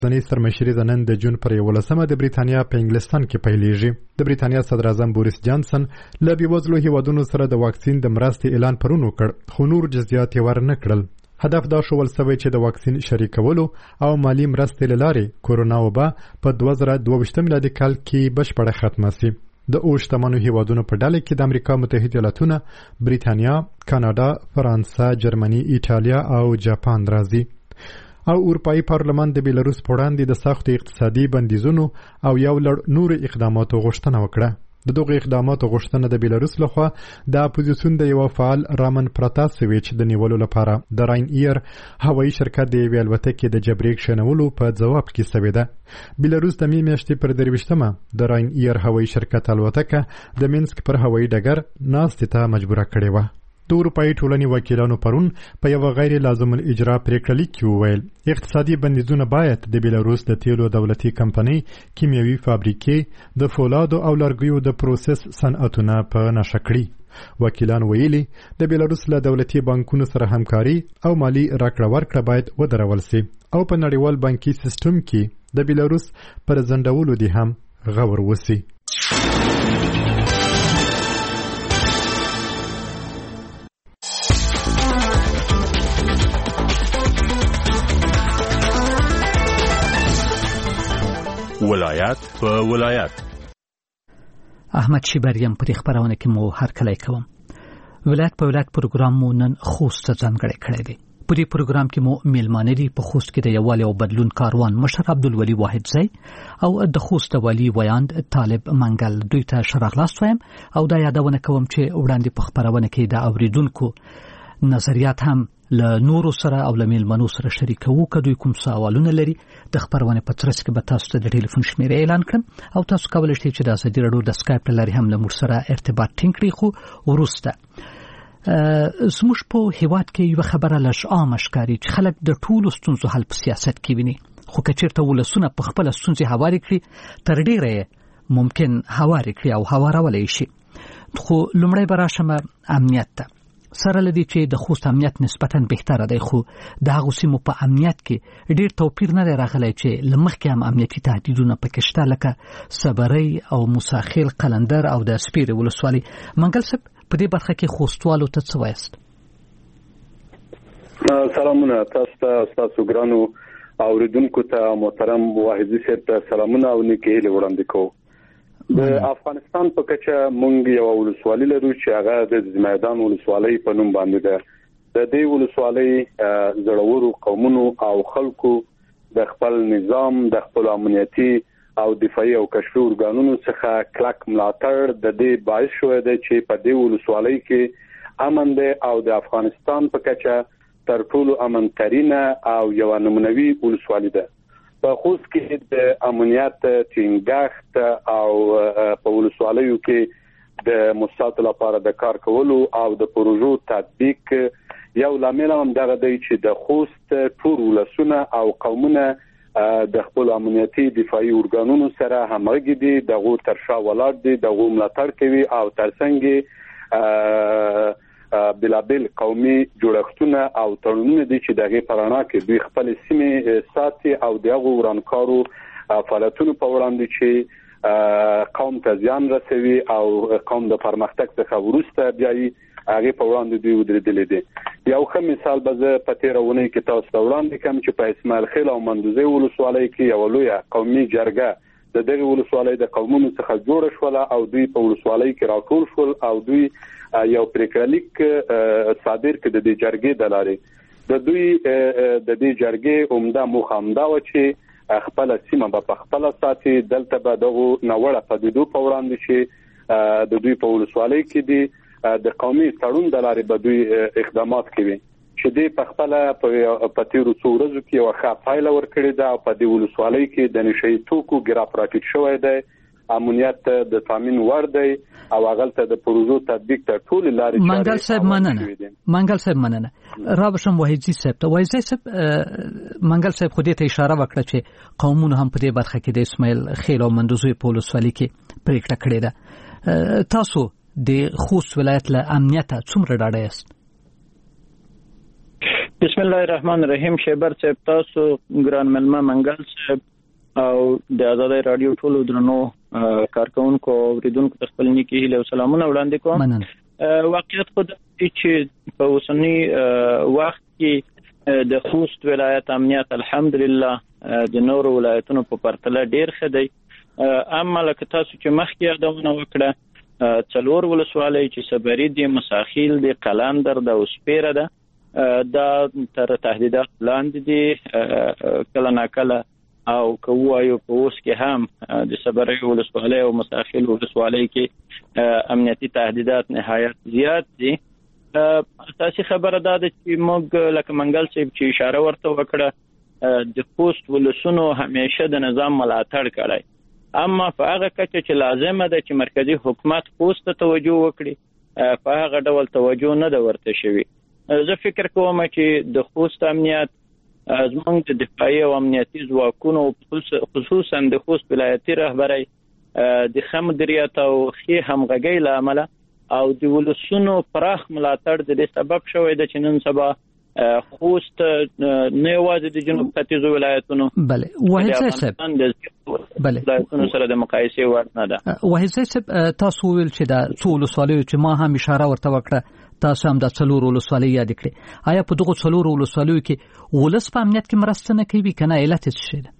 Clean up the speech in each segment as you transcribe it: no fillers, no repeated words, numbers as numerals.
ځنې سرمشري نن د جون پر 11 د بریتانیا په انګلستان کې پیلېږي. د بریتانیا صدر اعظم بوریس جانسن له بېوزلو هیوادونو سره د واکسین د مرستې اعلان پرون وکړ، خو نور جزئیات یې ورنه کړل. هدف دا شول سوی چې د واکسین شریکولو او مالی مرستې له لارې کورونا وبا په 2022 میلادي کال کې بشپړه ختمه شي. د شتمنو هیوادونو په ډله کې د امریکا متحده ایالاتونه، بریتانیا، کاناډا، فرانسه، جرمني، ایټالیا او جاپان راځي. او اروپایي پارلمان د بیلاروس په وړاندې د سختو اقتصادي بندیزونو او یو لړ نورو اقداماتو غوښتنه وکړه. د دغو اقداماتو غوښتنه د بیلاروس لخوا د اپوزیسیون د یو فعال رامن پراتاسویچ د نیولو لپاره د راین ایر هوایي شرکت د یوې الوتکې د جبري کښېنولو په ځواب کې سوې ده. بیلاروس د مې میاشتې پر 23 د راین ایر هوایي شرکت الوتکه د مینسک پر هوایي ډګر ناستې ته مجبوره کړې وه. د اروپایي ټولنې وکیلانو پرون په یو غیر لازم الاجرا پریکړه لیک کې وویل اقتصادي بندیزونه باید د بیلاروس د تیلو دولتي کمپنۍ، کیمیاوي فابریکې، د فولادو او لرګیو د پروسس صنعتونه په نښه کړي. وکیلان ویلي د بیلاروس له دولتي بانکونو سره همکاري او مالی راکړه ورکړه باید ودرول سي او په نړیوال بانکي سیستم کې د بیلاروس پر ځنډولو دي هم غور وسی. ولایت په ولایت. احمد شیبریم په خبرونه کې مو هرکلی کوم. ولایت په ولایت پروګرام مو نن خوست ته ځانګړی کړی دی. په دې پروګرام کې مو میلمانه دي په خوست کې د یووالي او بدلون کاروان مشر عبدالولي واحدزی او د خوست والی ویاند طالب منګل دوی ته شراغلاست وایم او دا یادونه کوم چې وړاندې په خبرونه کې د اوریدونکو نظریات هم له نورو سره او له میلمنو سره شریکوو. که دوی کوم سوالونه لري د خبرونه په ترڅ کې به تاسو ته د ټلیفون شمیره اعلان کړم او تاسو کولی شئ چې د ازادي راډیو د سکایپ له لارې هم له موږ سره ارتباط ټینګ کړئ. خو وروسته زموږ په هیواد کې یو خبره لږ عامه ښکاري چې خلک د ټولو ستونزو حل په سیاست کې ویني، خو که چېرته ولسونه په خپله ستونزې هوارې کړي تر ډېره یې ممکن هوارې کړي او هوارولی شي. خو لومړی به راشم امنیت ته. سره لدی چې د خوست امنیت نسبتاً بهتره دی، خو د هغو سیمو په امنیت کې ډېر توپیر نه دی راغلی چې له مخکې هم امنیتي تهدیدونه پکې شته، لکه صبرۍ او موساخیل، قلندر او د سپیرې ولسوالۍ. منګل صاحب په دې برخه کې خوستوالو ته څه وایاست؟ سلامونه تاسو ته، تاسو ګرانو اوریدونکو ته، محترم واحدزي صاحب ته سلامونه او نیکې هیلې وړاندې کوو. د افغانستان په کچه مونږ یو ولسوالۍ لرو چې هغه د میدان ولسوالۍ په نوم باندې ده. د دې ولسوالۍ زړورو قومونو او خلکو د خپل نظام، د خپل امنیتي او دفاعي او کشفي ارګانونو څخه کلک ملاتړ د دې باعث شوی دی چې په دې ولسوالۍ کې امن دی او د افغانستان په کچه تر ټولو امنترینه او یو نمونوي ولسوالۍ ده. په خوست کې د امنیت ټینګښت او په ولسوالیو کې د مستعد لپاره د کار کولو او د پروژو تطبیق یو لامل هم دغه دی چې د خوست ټول ولسونه او قومونه د خپل امنیتي دفاعي ارګانونو سره همغږي دي، دغه ترشا ولاړ دي، دغه ملاتړ کوي او ترڅنګ بلابل قومي جوړښتونه او تړونونه دي چې دغه پرانا کې دوی خپل سیمه ساتي او دغه ورانکارو فعالیتونو په وړاندې چې قوم ته ځان رسوي او قوم د پرمختګ څخه ورسته بیا هغه په وړاندې دوی ودرېدل دي. یو ښه مثال به زه په تیرونه کې تاسو ته وړاندې کوم چې په اسماعیل خیل او مندوزي ولسوالۍ کې یو لوی قومي جرګه د دغه ولسوالۍ د قومونو څخه جوړ شول او دوی په ولسوالۍ کې راټول شول او دوی یو پریکړلیک صادر کړ د دې جرګې د لارې. د دوی د دې جرګې عمده موخه همدا و چې خپل سیمه په خپل ساتي، دلته به دغه نوړه پدیدو په وړاندې چې د دوی په ولسوالۍ کې دي د قومي تړون د لارې به دوی اقدامات کوي چې دې په خپل په تیرو څو ورځو کې یو ښه پایله ورکړې ده او په دې ولسوالۍ کې د نشئی توکو ګراف راکټ شوی دی، امنیت د تامین ور دی او هغه د پروژو تطبیق ته ټول لارې منګل صاحب مننه. را بشم واحدزي صاحب ته. واحدزي صاحب منګل صاحب خو دې ته اشاره وکړه چې قومونه هم په دې برخه کې د اسماعیل خیل او مندوزي په ولسوالۍ کې پریکړه کړې ده. تاسو د خوست ولایت له امنیت څومره ډاډه یاست؟ بسم الله الرحمن الرحیم. شیبر صاحب، تاسو ګران ملما منګل صاحب او د آزادۍ رادیو ټولو درنو کارکونکو او اوریدونکو ته خپل نیکی هیله او سلامونه وړاندې کوم. واقعیت خو چې په اوسنی وخت کې د خوست ولایت امنیت الحمدلله د نورو ولایتونو په پرتله ډیر ښه دی. اما لکه تاسو چې مخکې یادونه وکړه، 4 ولسوالۍ چې صبري دي، مساخیل دي، قلندر ده او سپیره ده، دا تر تهدیدات لاندې دي. کله ناکله او کوایو په اوس کې هم د صبري ولسوالۍ او مساخیل ولسوالۍ کې امنیتي تهدیدات نهایت زیات دي. اساسي خبره دا ده چې موږ لکه منګل صاحب چې اشاره ورته وکړه، د خوست ولسونو همیشه د نظام ملاتړ کړی، اما په هغه کچه چې لازمه ده چې مرکزی حکومت خوست ته توجه وکړي، په هغه ډول توجه نه ده ورته شوی. زه فکر کوم چې د خوست امنیت زموږ د دفاعي او امنیتي ځواکونو خصوصا د خوست ولایتي رهبرۍ د ښه مدیریت او ښې همغږۍ له امله او د ولسونو پراخ ملاتړ د دې سبب شوی ده چې نن سبا خوست نه یوازې د جنوب ختیځو ولایتونو بله واحد صاحب بله ولایتونو سره د مقایسې وړ نه ده. واحد صاحب تاسو ویل چې دا څو ولسوالیو چې ما هم اشاره ورته وکړه، تاسو هم دا 4 ولسوالۍ یاد کړې، آیا په دغه 4 ولسوالیو کې ولس په امنیت کې مرسته نه کوي کنه علت څه شي ده؟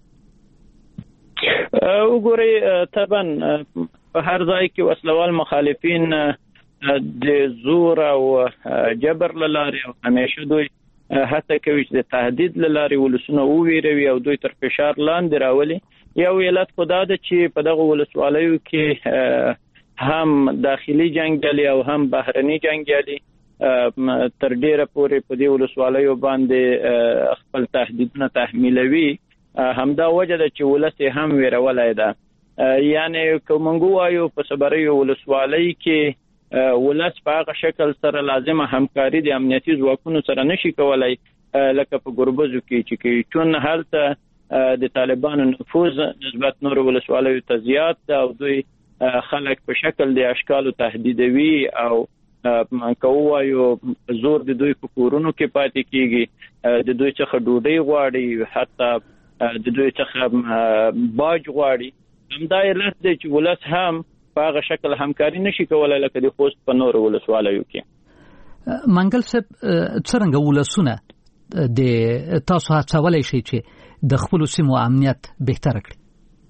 وګورئ، طبعا په هر ځای کې وسلوال مخالفین د زور او جبر لاري او همیشه دوی هڅه کوي چې د تهدید لاري ولسونه وویروي او دوی تر فشار لاندې راولي. یو علت خدا ده چې په دغه ولسوالیو کې هم داخلي جنگیالي او هم بهرني جنگیالي تر ډیره پورې په دې ولسوالیو باندې خپل تهدیدونه تحمیلوي. همدا وجه ده چې ولس هم ویرولای ده. یعنی کومنګو وایو په صبري ولسوالۍ کې ولس په هغه شکل سره لازمه همکاري د امنیتي ځواکونو سره نشي کولای لکه په ګربزو کې چې چون هلته د طالبانو نفوذ نسبت نور ولسوالیو ته زیات ده او دوی خلک په شکل د اشکالو تهدیدوي او کوایو زور د دوی په کورونو کې پاتې کیږي، د دوی څخه ډوډۍ غواړي، حتی د دوی څخه باج غواړي. همدا علت دی چې ولس هم په هغه شکل همکاري نشي کولای لکه د خوست په نور ولسوالیو کې. منګل صاحب، څرنګه ولسونه د تاسو هڅولای شي چې د خپل سیمو امنیت بهتر کړي؟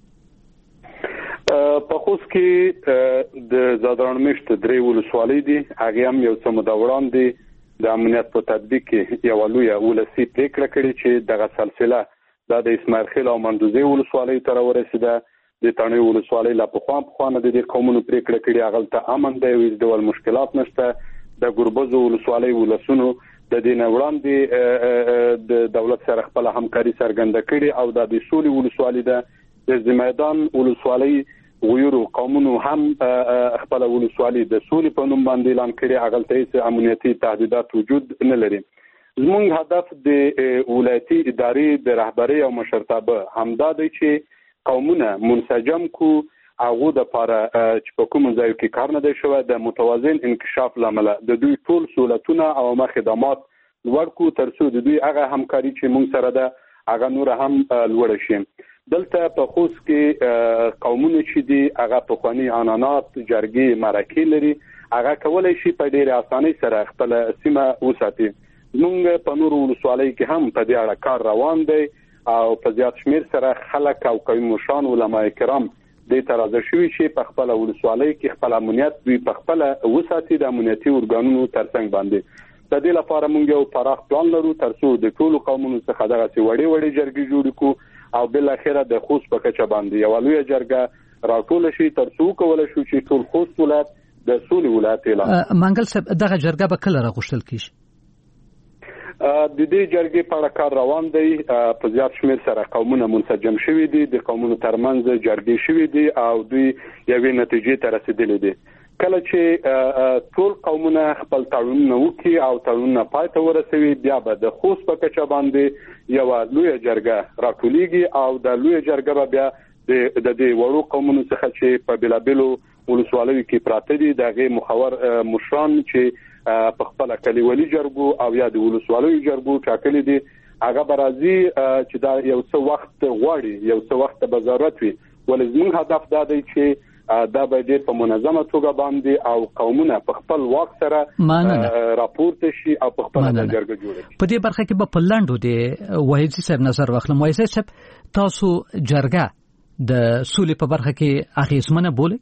په خوست کې د زادران مشت 3 ولسوالۍ دي، هغه هم یو څه موده وړاندې د امنیت په تطبیق کې یو لوی ولسی پریکړه کړې چې دغه سلسله د اسماعیل خیل او مندوزي ولسوالۍ تر ورسیده. د تڼۍ ولسوالۍ لا په خوانه د دې قومونو پریکړه کړې، هغه ته امن دی، هیڅ ډول مشکلات نشته. د ګربزو ولسوالۍ ولسونو د دې نه وړاندې د دولت سره خپل همکاري څرګنده کړې او د سولې ولسوالۍ د زمیدان ولسوالۍ غویرو قومونو هم خپل ولسوالۍ د سولې په نوم باندې اعلان کړي، هغه ته هیڅ امنیتي تهدیدات وجود نه لري. زموږ هدف د ولایتي ادارې د رهبرۍ او مشرتابه همدا دی چې قومونه منسجم کو، هغه د لپاره چې په کوم ځای کې کار نه دی شوی د متوازن انکشاف لامل د دوی ټول سہولتونه او خدمات لوړ کو، ترڅو د دوی هغه همکاري چې موږ سره ده هغه نور هم لوړ شي. دلته په خوست کې قومونه چې دي هغه په خواني عنانات، جرګې، مرکې لري، هغه کولای شي په ډېر اسانۍ سره خپل سیمه وساتي. موږ په نور ولسوالۍ کې هم په دې اړه کار روان دی او په زیات شمیر سره خلک او قومي مشران علما کرام د ترازه شوی چې په خپل ولسوالۍ کې خپل امنیت دوی په خپل وساتي د امنیتي ورګانونو ترڅنګ باندې. د دې لپاره موږ یو پراخ پلان لرو ترڅو د ټولو قومونو څخه دغه وړې جرګې جوړ کړو او بل اخره د خوست په کچه باندې یو لوی جرګه راټول شي ترڅو کولای شو چې ټول خوست ولایت د سولې ولایت اعلان. منګل صاحب، دغه جرګه به کله راغوښتل کیږي؟ د دې جرګې په اړه کار روان دی. په زیات شمیر سره قومونه منسجم شوي دي، د قومونو ترمنځ جرګې شوي دي او دوی یوې نتیجې ته رسیدلي دي. کله چې ټول قومونه خپل تړونونه وکړي او تړونونه پای ته ورسوي، بیا به د خوست په کچه باندې یو لوی جرګه راټولیږي او د لوی جرګه بیا د دې وړو قومونو څخه چې په بلابلو ولسوالیو کې پراته دي دغه مخور مشران چې په خپل کلیوالي جرګو او یا د ولسوالیو جرګو ټاکلي دي هغه برازي چې دا یو څه وخت غواړي یو څه وخت به ضرورت وي ولزمون هدف دا دی چې دا به ډېر په منظمه توګه باندې او قومونه په خپل واک سره راپورته شي او په خپل جرګه جوړ شي. په دې برخه کې به په لاندو د وایي صاحب نظر واخلم. وایي صاحب تاسو جرګه د سولې په برخه کې اغیزمنه بوله؟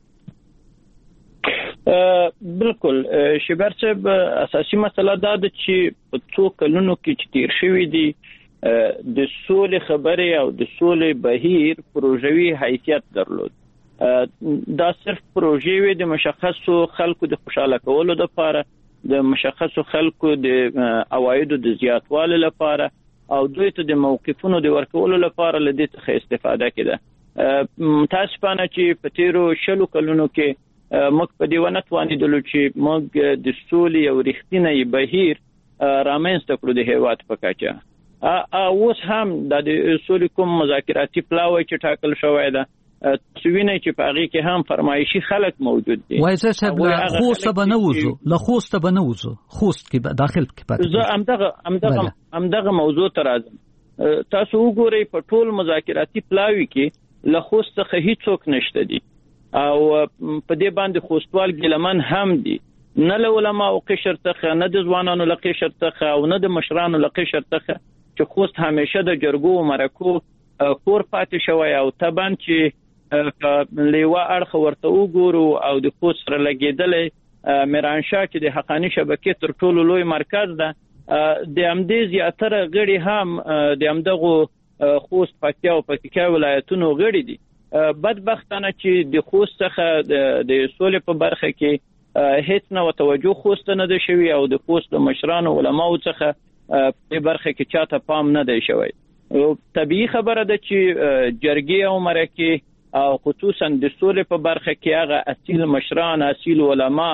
بالکل شبر صاحب اساسي مسله دا ده چې په څو کلونو کې چې تیر شوی دي د سولې خبرې او د سولې بهیر پروژوي حیثیت درلود. دا صرف پروژې وي د مشخصو خلکو د خوشاله کولو لپاره د مشخصو خلکو د عوایدو د زیاتوالي لپاره او دوی ته د موقفونو د ورکولو لپاره لدې څخه استفاده کړه. تاسو پانه چې په تیرو شلو کلونو کې موږ په دې ونه توانیدلو چې موږ د سولې او رښتینې بهیر رامنځته کړو د هیواد په کچه. اوس هم د سولې کوم مذاکراتي پلاوی چې ټاکل شوی ده سوینه چې په هغه کې هم فرمایشي خلک موجود دي. وایي صاحب له خوست به نه وځو خوست کې داخل کې پاتې. زه همدغه موضوع ته راځم. تاسو وګورئ په ټول مذاکراتي پلاوی کې له خوست څخه هیڅوک نشته دي او په دې باندې خوستوال ګلمن هم دي، نه له علماء او قشر څخه، نه د ځوانانو له قشر څخه او نه د مشرانو له قشر څخه چې خوست همیشه د جرګو او مرکو کور پاتې شوی او تبان چې لیوا اړخ ورته وګورو او د خوست سره لګیدلې میرانشاه چې د حقانی شبکې تر ټولو لوی مرکز ده د امدې زیاتره غړي هم د امدغه خوست پکتیا او پکتیکا ولایتونو غړي دي. بدبختانه چې د خوست څخه د سولې په برخه کې هیڅ نه توجه خوست نه ده شوی او د خوست مشرانو علماو څخه په برخه کې چاته پام نه دی شوی. طبيعي خبره ده چې جرګې او مرکې او خصوصا د سولې په برخه کې هغه اصیل مشران، اصیل علما،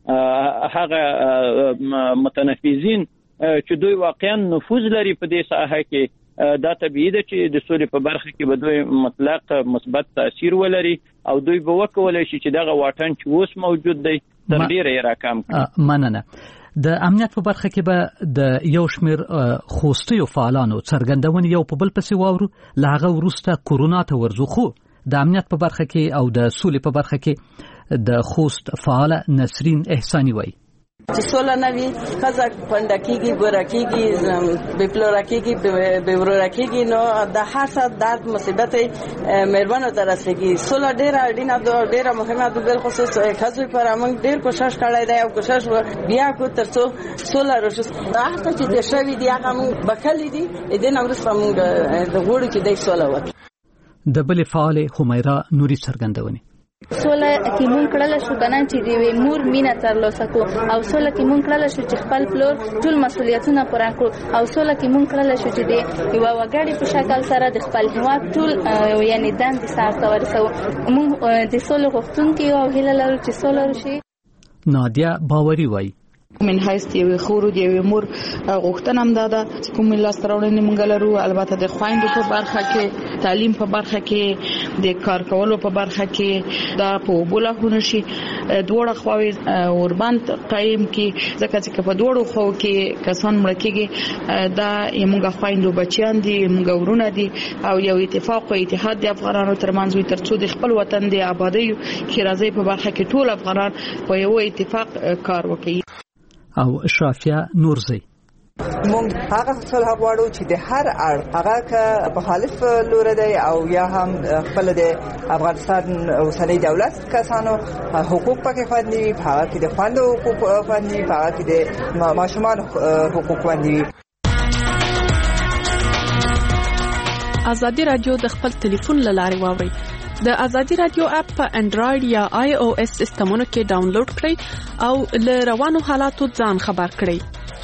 هغه متنفذین چې دوی واقعا نفوذ لري په دې ساحه کې، دا طبيعي ده چې د سولې په برخه کې به دوی مطلق مثبت تاثیر ولري او دوی به وکولای شي چې دغه واټن چې اوس موجود دی تر ډیره راکم کړي. مننه. د امنیت په برخه کې به د یو شمیر خوستیو فعالانو څرګندونې یو په بل پسې واورو. له هغه وروسته کورونا ته ورځو. خو د امنیت په برخه کې او د سولې په برخه کې د خوست فعال نسرین احسانی وایي چې سوله نه وي خزه پندکیږي ګورکیږي بپلورکیږي بورورکیږي نو د هر څه درد مصیبت مهربانه ترسيږي. سوله ډیره اړینه ده، ډیره مهمه ده. بل خصوص خزه پر موږ ډیر کوشش کړی دی او کوشش بیا کو ترڅو سوله راشي. دا څه چې د شوی دی هغه موږ بکلی دي د نورس موږ د غوړو کې د سوله وکړو. د بل فعال حمیرا نوري څرګندونې سوله کې مونږ کړل شو کنه چې د مور مینا ترلاسه کو او سوله کې مونږ کړل شو چې خپل فلور ټول مسولیتونه پوره کړو او سوله کې مونږ کړل شو چې د یو وګړي په شکل سره د خپل هیواد ټول یعنی دند سره ورسو. مونږ د سوله غوښتونکو او هیله لرو چې سوله وشي. نادیا باوري وایي من حیث یو خورو دی مور غوښتنه هم ده چې کوم لاستراوړنې مونږ لرو. البته د خويندو په برخه کې، تعلیم په برخه کې، د کار کولو په برخه کې دا په بوله شي دوړه خواوي اوربند قائم کې ځکه چې په دوړو خو کې کسان مړ کېږي. دا موږ خويندو بچیان دي، موږ ورونه دي او یو اتفاق او اتحاد د افغانانو ترمنځ وي ترڅو د خپل وطن د آبادی کې راځي په برخه کې ټول افغانان په یو اتفاق کار وکړي. او شافیا نورزی مونږ هغه صلح غواړو چې د هر اړ هغه که مخالف لور دی او یا هم خپل د افغانستان اوسنۍ دولت کسانو حقوق پکې خوندي وي، هغه کې د خوندو حقوق خوندي وي، هغه کې د ماشومان حقوق خوندي وي. ازادي رادیو د خپل ټلیفون لارې واوري. د ازادي رادیو اپ په انډراید یا آی او اس سیستمونو کې ډاونلوډ کړئ او له روانو حالاتو ځان خبر کړئ.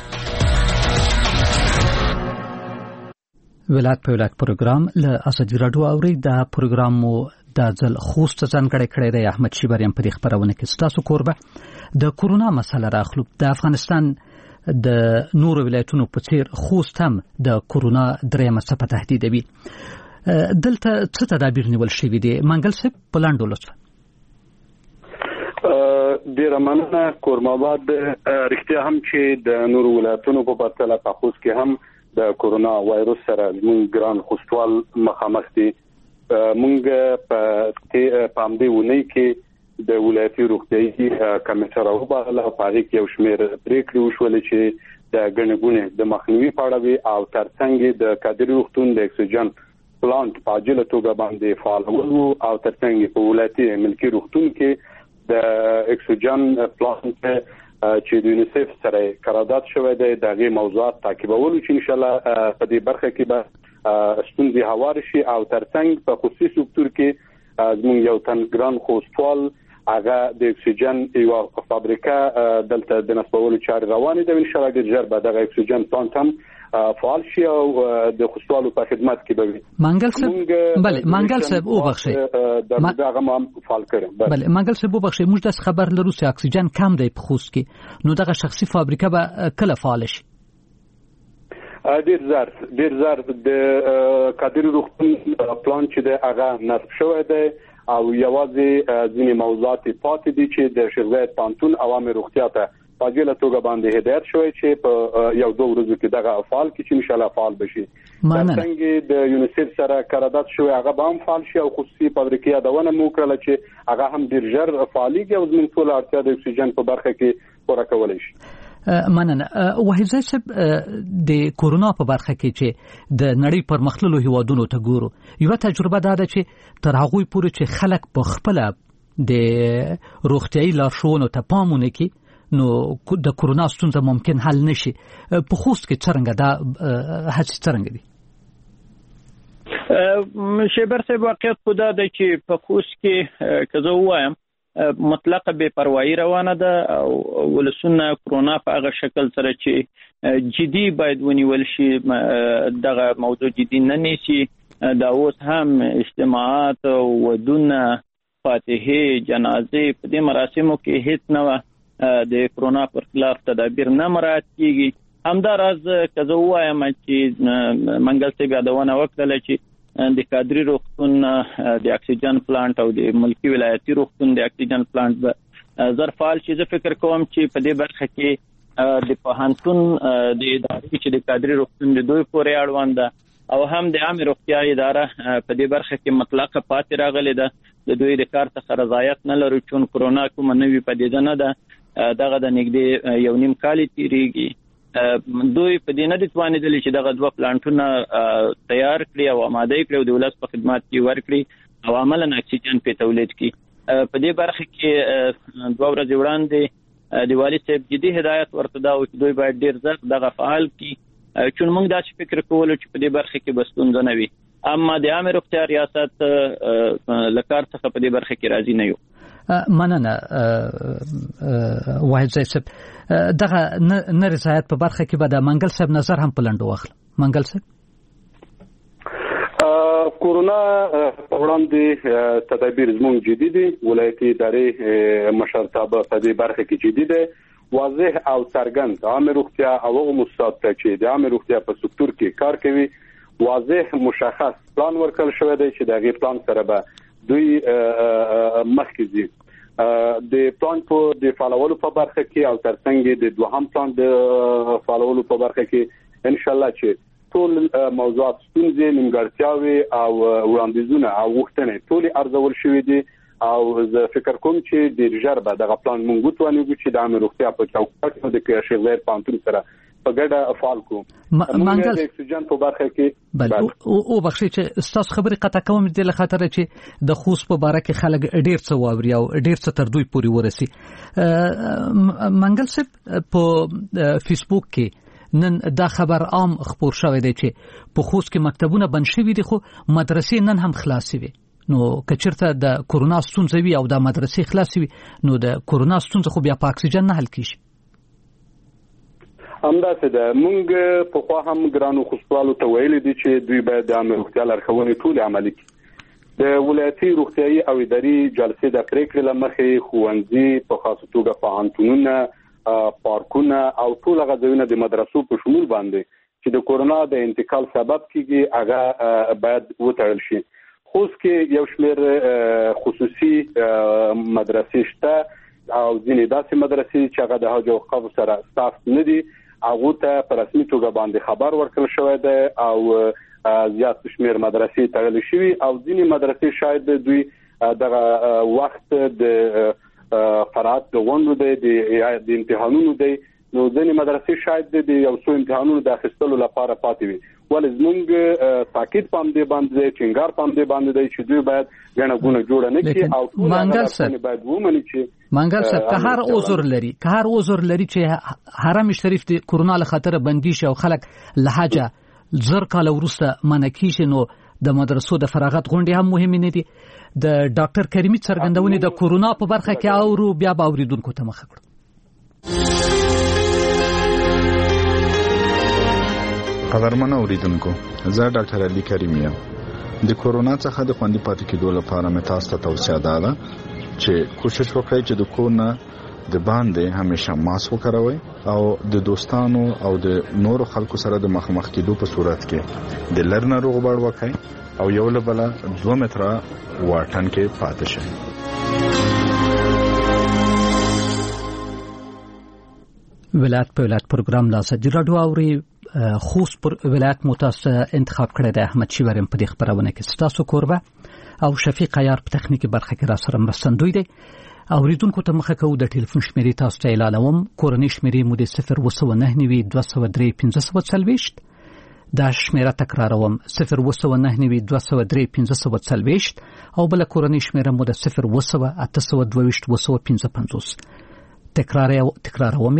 ولایت په ولایت پروګرام له ازادي رادیو اوري. دا پروګرام مو د ځل خوست ځانګړی کړی دی. احمد شیبریم په خبرونه کې ستاسو کوربه د کورونا مسله راخلو. د افغانستان د نور ولایتونو په څیر خوست هم د کورونا درېمه څپه تهدیدوي. دلته څه تدابیر نیول شوي دي؟ منګل صاحب په لاندو لطفا. ډیر مننه کورماباد رښتیا هم چې د نور ولایتونو په پرتله په خوست کې هم د کورونا وایروس سره موږ ګران خوستوال مخامخ دي. موږ په پامدې ونی کې د ولایتي روغتیايي کمیټه راوباله په هغه کې یو شمېر پریکړې وشولې چې د غنګونه د مخنیوي په اړه او ترڅنګ د کادري روغتون د اکسیجن پلانټ په عاجله توګه باندې فعال وو او ترڅنګ په ولایتي ملکی روغتون کې د اکسیجن پلانټ چې د یونیسف سره قرارداد شوی دی دغه موضوعات تعقیبول چې ان شاء الله په دې برخه کې به ستونزې هوار شي او ترڅنګ په خصوصي سکتور کې زموږ یو تن ګران خوستوال هغه د اکسیجن یو فابریکه دلته د نسبولو چارې روانې ده. ان شاء الله ډیر ژر به دغه اکسیجن پلانټ هم فعال شي او د خوستوالو په خدمت کې به وي. منګل صاحب بله منګل صاحب او بخشي دغه هم فعال کړم. بله منګل صاحب او بخشي موږ د خبر لرو چې اکسیجن کم دی په خوست کې نو دغه شخصي فابریکه به کله فعال شي؟ ډیر زر د کادري روغتون پلان چې د هغه نصب شوی دی او یوازې ځینې موضوعات پاتې دي چې د شرایط پانتون عوامي روغتیا ته پاجله توګه باندې هدایت شوی چې په یو دوه ورځو کې دغه فعال کې چې ان شاء الله فعال بشي. څنګه د یونیسف سره قرارداد شوی هغه به هم فعال شي او خصوصي فابریکې دونه مو کړل چې هغه هم ډیر ژر فعاليږي او زموږ ټول اړتیا د اکسیجن په برخه کې پوره کولای شي. مننه. وحید صاحب د کورونا په برخه کې چې د نړۍ پر مخللو هیوادونو ته ګورو یو تجربه ده چې تر هغه پورې چې خلک په خپل د روغتيایي لارښوونو ته پامونه کوي نو د کورونا ستونزه ممکن حل نشي. په خوست کې څنګه دا هڅې څنګه دي؟ شیبر صاحب واقعیت خدا ده چې په خوست کې کزه وایم مطلقه بے پروايي روانه ده او ولسونه کورونا په هغه شکل سره چې جدي باید ونیول شي دغه موضوع جدي نه نیسي. دا اوس هم اجتماعات ودونه فاتحه جنازې په دې مراسمو کې هیڅ نه د کورونا پر خلاف تدابیر نه مراعات کیږي. همدا راز کزه وایم چې منګل صاحب یادونه وکړه چې د کادري روغتون د اکسیجن پلانټ او د ملکی ولایتي روغتون د اکسیجن پلانټ به زر فعال شي. زه فکر کوم چې په دې برخه کې د پوهنتون د ادارې چې د کادري روغتون د دوی پورې اړوند او هم د عامه روغتیا اداره په دې برخه کې مطلقه پاتې راغلي ده. د دوی د کار څخه رضایت نه لري چې کورونا کوم نوې پدیده نه ده دغه د نږدې یو نیم کال تیریږي. دوی په دې نه د توانیدل چې دغه دوه پلانټونه تیار کړي او آماده کړي او د ولس په خدمت کې ورکړي او عملاً اکسیجن په تولید کړي. په دې برخه کې دوه ورځې وړاندې د والي صاحب جدي هدایت ورته دا و چې دوی باید ډیر زر دغه فعال کړي چون موږ دا فکر کولو چې په دې برخه کې بستون نه وي اما د عامه روغتیا ریاست لکار څخه په دې برخه کې راضي نه یو. مننه واحد صاحب دغه نه رضایت په برخه کې به د منګل صاحب نظر هم پلند واخل. منګل صاحب کورونا وړاندې تدابیر زموږ جدي دي. ولایتي ادارې مشرتابه په دې برخه کې جدي دي. واضح او څرګند عامه روغتیا او مؤسسات چې د عامه روغتیا په سکتور کې کار کوي واضح مشخص پلان ورکړل شوی دی چې دغه پلان سره به دوی مخکې دي. د پلان په د فالوولو په برخه کې او ترڅنګ د دوهم پلان د فالوولو په برخه کې ان شاء الله چې ټول موضوعات ستونزې نیمګړتیاوي او وړاندیزونه او غوښتنې ټول ارزول شوې دي او زه فکر کوم چې د ژر به دغه پلان مونږ توانیږو چې د عامه روغتیا په چوکاټ کې د کشغیر پانتون سره په ګډه فعال کوو. منګل د اکسیجن په برخه کې بل او بخښي چې استاد خبري قطع کوم د لخاطر چې د خوست په باره کې خلک ډیر څه واوري او ډیر څه تر دوی پوري ورسي. منګل صاحب په فیسبوک کې نن دا خبر عام خبر شوی دی چې په خوست کې مکتبونه بند شوي دي خو مدرسې نن هم خلاصې وي. نو کچرته د کورونا ستونزې وي او د مدرسې خلاصې وي نو د کورونا ستونزې خو بیا په اکسیجن نه حل کیږي. همداسې ده. موږ په خوا هم ګرانو خوستوالو ته ویلي دي چې دوی باید د عامه روغتیا لارښوونې ټولې عملي کړي. د ولایتي روغتیايي او اداري جلسې د پریکړې له مخې ښوونځي په خاصه توګه پوهنتونونه پارکونه او ټول هغه ځایونه د مدرسو په شمول باندې چې د کورونا د انتقال سبب کیږي هغه باید وتړل شي. خوست کې یو شمېر خصوصي مدرسې شته او ځینې داسې مدرسې چې هغه د حج او اوقاف سره ستاف نه دي هغه ته په رسمي توګه باندې خبر ورکړل شوی دی او زیات شمیر مدرسې تړل شوی او ځینې مدرسې شاید دوی دغه وخت د فرات د غونډو د امتحانونو دی نو ځینې مدرسې شاید د یو څو امتحانونو د اخیستلو لپاره پاتې وي ولې زموږ تاکید پام دې باندې ټینګار پام دې باندې دی چې دوی باید غنه ګونه جوړ نه کړي او ټول باید ومني چې منګل صاحب که هر عذر لري چې حرم شریف د کورونا له خطر بندي شي او خلک لهجه زر کال وروسته منکی شي نو د مدرسو د فراغت غونډې هم مهمه نه دي د ډاکټر کریمي څرګندونې د کورونا په برخه کې او بیا باوریدونکو ته مخه کړو. قدرمن اوریدونکو زه ډاکټر علي کریمي یم. د کورونا څخه د خوندي پاتې کېدو لپاره مې تاسو ته توصیه ده چې کوشش وکړئ چې د کورونا د باندې همیشه ماسک وکاروئ او د دوستانو او د نورو خلکو سره د مخامخ کېدو په صورت کې د لرنه روغبړ وکړئ او یو له بل 2 متره واټن کې پاتې شئ. ولایت په ولایت پروګرام لا سجل راډیو اوري خوست پر ولایت متاسه انتخاب کړی دی احمد شیوریم په دې خبرونه کې ستاسو کوربه او شفیق عیار په تخنیکی برخه کې را سره مرستندوی دی. اوریدونکو ته مخه کوو د ټلیفون شمیرې تاسو ته اعلانوم. کورنۍ شمیرې مو د 02992031540 دا شمیره تکراروم 02992031540 او بل کورنۍ شمیره مو د 08082221550 تکراروم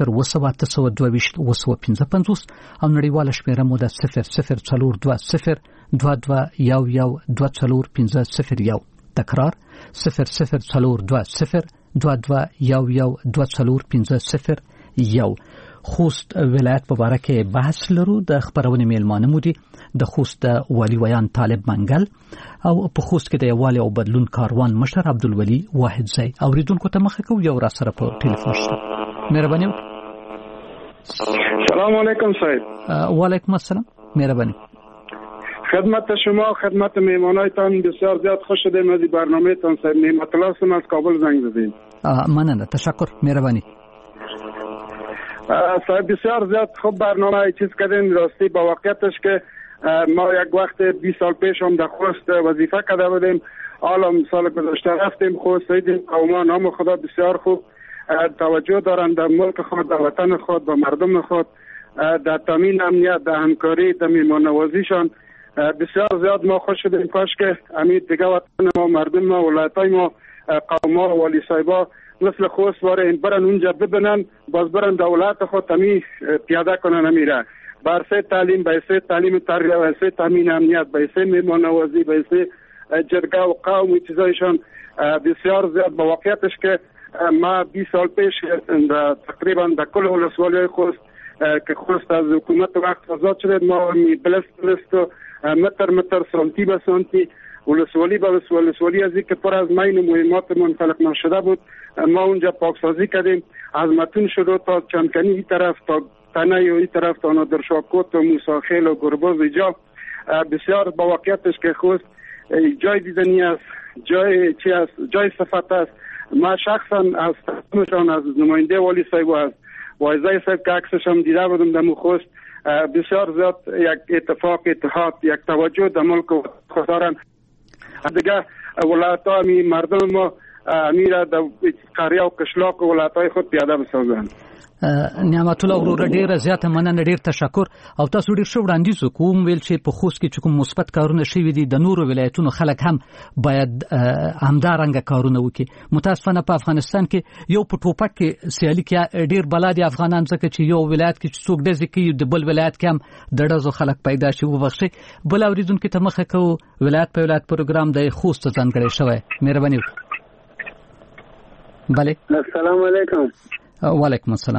08082221550 او نړیواله شمیره مو د 0042222112450 تکرار 0042222112450 خوست ولایت په اړه کې بحث لرو. د خبرونه میلمانه مو دي د خوست والی ویان طالب منګل او په خوست کې د یووالي او بدلون کاروان مشر عبدالولي واحد زئی. اوریدونکو ته مخه کوو یو را سره په ټلیفون شته. مهرباني. سلام علیکم صاحب. وعلیکم السلام. مهرباني. خدمت شما خدمت مهمانایتان بسیار زیاد خوش شدیم از برنامه تان صاحب. نعمت الله هستم از کابل زنگ زدیم. مننه تشکر. مهرباني. صاحب بسیار زیاد خوب برنامه چیز کردین. راستی با واقعیتش که ما یک وقت 20 سال پیش هم در خوست وظیفه کرده بودیم. حالا سال گذشته رفتیم خوست دیدیم قوما نام خدا بسیار خوب توجه دارند در ملک خود، در وطن خود، با مردم خود، در تامین امنیت، در همکاری، در میهمان‌نوازیشان بسیار زیاد ما خوش شدیم. کاش که امید دیگه وطن ما، مردم ما، ولایتای ما، قوما و ولی صاحبا مثل خوست واره برن اونجا ببینن، باز برن دولت خود تمی پیاده کنن. میره برسه تعلیم، برسه تعلیم تربیت، برسه تامین امنیت، برسه میهمان‌نوازی، برسه جرگه و قوم و چیزایشان بسیار زیاد. با واقعیتش که ما 20 سال پیش تقریبا در کل ولسوالی خوست که خوست از حکومت وقت آزاد شد، ما بلست و متر سانتی به سانتی ولسوالی به ولسوالی از که پر از مین و مهمات منطلق نشده بود ما اونجا پاکسازی کردیم. از متون شد تا چندکنی این طرف تا تنه و این طرف تا نادرشاکوت و موساخیل و گرباز اینجا بسیار با واقعیتش که خوست جای دیدنی است، جای صفت است. ما شخصا از تماشان از نماینده والی صاحب و از وایزای صاحب که عکسش هم دیده بودم در خوست بسیار زیاد یک اتفاق، اتحاد، یک توجه در ملک خود دارن. دیگه ولایت‌ها می مردم ما میره در قریه و قشلاق و ولایت‌های خود پیاده بسازن. نعمت الله ورور ډیر زیاته مننه، ډیر تشکر. او تاسو ډیر ښه وړاندیز کوم ویل چې په خوست کې کوم مثبت کارونه شوي دي د نورو ولایتونو خلک هم باید همدارنګه کارونه وکړي. متاسفانه په افغانستان کې یو په ټوپک کې سیالي کې ډیر بلادي افغانان ځکه چې یو ولایت کې څوک ډزې کوي د بل ولایت کې هم د ډزو خلک پیدا شي. وبخښئ بل اوریدونکو ته مخه کوو. ولایت په ولایت پروګرام د خوست ځانګړی شوی. مهرباني. بله. السلام علیکم. وعلیکم السلام.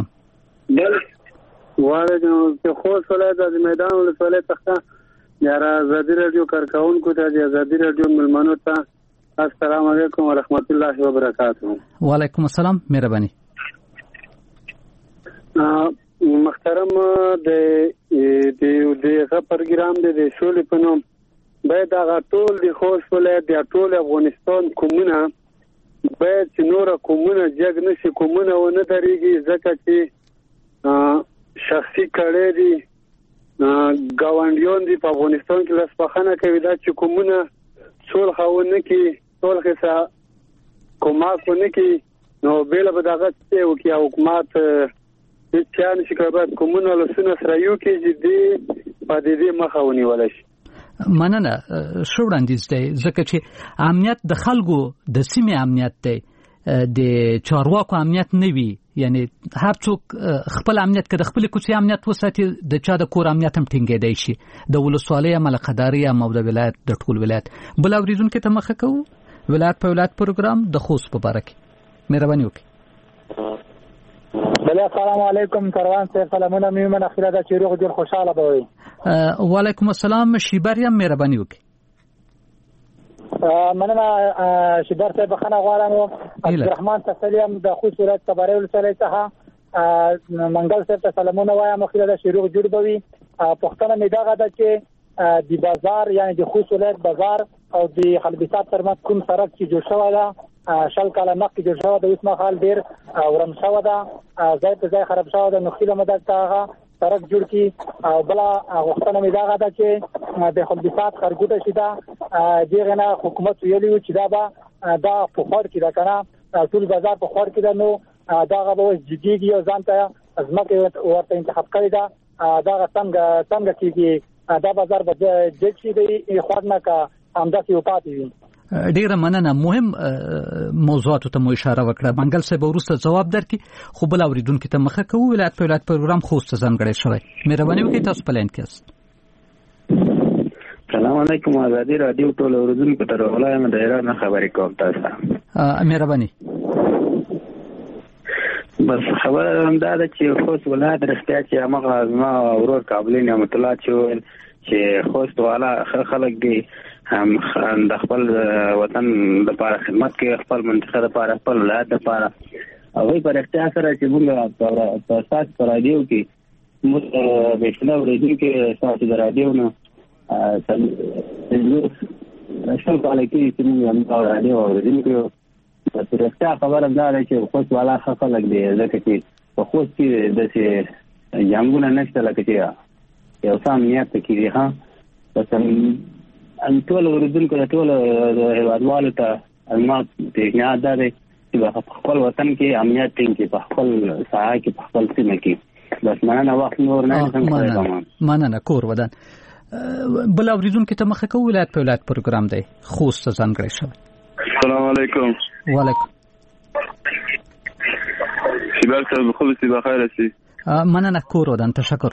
وعلیکم. خوست ولایت از میدان ولسوالی تخته در آزادی رادیو کارکونکو ته د آزادی رادیو ملمنو ته السلام علیکم و رحمت الله و برکاته. وعلیکم السلام. مهرباني. محترم د پروګرام د شولې په نوم باید هغه ټول د خوست ولایت د ټول افغانستان کومونه باید چې نور کومونه جګ نشي کومونه ونه درېږي ځکه چې شخصي کړي دي ګاونډیان دي په افغانستان کې لاسپخنه کوي دا چې کومونه صلح ونه کې صلح سره کومک ونه کې نو بیل به دغه څه وکي حکومت چې ان شي کړه کومونه لسونه سره یو کې دي په دې مخه ونیول شي. مننه شو وړاندیز دی ځکه چې امنیت د خلکو د سیمې امنیت دی د چارواکو امنیت نه وي یعنی هر څوک خپل امنیت کړه خپل کوڅې امنیت وساتي د چا د کور امنیت هم ټینګېدای شي د ولسوالۍ ملقداري او د ولایت د ټول ولایت بل اوریدونکو ته مخه کوو ولایت په ولایت پروګرام د خوست په باره کې مهرباني وکړئ. بله السلام علیکم کاروان صاحب سلامونه میمن اخیره د چیروغ جوړ خوشاله بوي. وعلیکم السلام شیبریم مهرباني وکړئ. مننه شیبر صاحب بخنه غواړم عبدالرحمن تسلیم د خوست ولایت تبارې ولسوالۍ څخه منګل صاحب ته سلامونه وایم اخیره د چیروغ جوړ بوي. پښتنه می دغه د چې د بازار یعنی د خوست ولایت بازار او د خلبیسات ترمنځ کوم سړک چې جوړ شوی ده شل کاله مخکې جوړ شوی ده اوس مهال ډېر ورم شوی ده ځای په ځای خراب شوی ده نو خیله مدد ته هغه سړک جوړ کړي او بله غوښتنه مې دغه ده چې د خلبیسات ښارګوټه چې ده دغې نه حکومت ویلي وو چې دا به دا په خوړ کې ده که نه ټول بازار په خوړ کې ده نو دغه به اوس جديږي او ځان ته ځمکې ورته انتخاب کړې ده دغه څنګه کېږي دا بازار به جګ شي دی خوړ نه که همداسې وپاتې وي. ډیره مننه مهم موضوعاتو ته مو اشاره وکړه منګل صاحب وروسته جواب درکړي خو بل اوریدونکو ته مخه کوو ولایت په ولایت پروګرام خوست ځانګړی شوی مهرباني وکړئ تاسو په لاین کې یاست. سلام علیکم آزادی رادیو ټول اوریدونکو ته ولایم د ایران خبرې کوم تاسو مهرباني بس خبره هم دا ده چې خوست ولایت رښتیا چې هغه زما ورور کابل نعمت الله چې خوست والا خلک دي هم د خپل وطن لپاره خدمت کوي خپل منطقه لپاره خپل ولایت لپاره او په اړتیا سره چې موږ په اساس پر رادیو کې موږ به څنګه ورېدو کې تاسو د رادیو نو شل کال کې چې موږ هم رادیو ورېدو کې په اړتیا خبره ده چې خوست والا خلک دي ځکه چې په خوست کې د جنګونه نشته لکه چې یو سم نیت کې ها بس ان ټول اوریدونکو ټول هیوادوالو ته ما پیغام ده چې په خپل وطن کې امنیت ټینګ په خپل ساحه کې په خپل سیمه کې بس مننه وخت نور نه مننه کور ودان بل اوریدونکو ته مخه کوو ولایت په ولایت پروګرام دی خوست ځانګړی شوی. السلام علیکم. وعلیکم. شیبر صاحب خوب سی بخیر هستی؟ مننه کور ودان تشکر.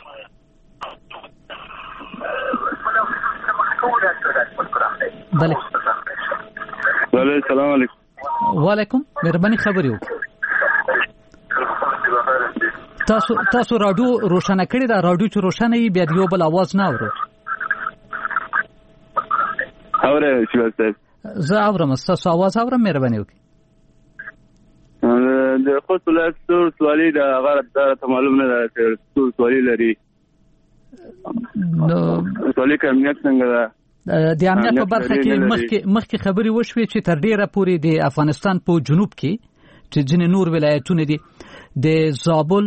بله سلام علیکم. وعلیکم مهرباني خبرې وکړئ. تاسو رادیو روښانه کړی دا رادیو چې روښانه وي بیا یو بل आवाज نه اورو. اوره شیبر صاحب زه اورم تاسو आवाज اورم مهرباني وکړئ. د خوست ولایت څو سوالي د غرض ته معلوم نه ده څو سوالي لري نو سوالي کمیت څنګه ده د امنیت په برخه کې مخکې خبرې وشوې چې تر ډیره پورې د افغانستان په جنوب کې چې ځینې نور ولایتونه دي د زابل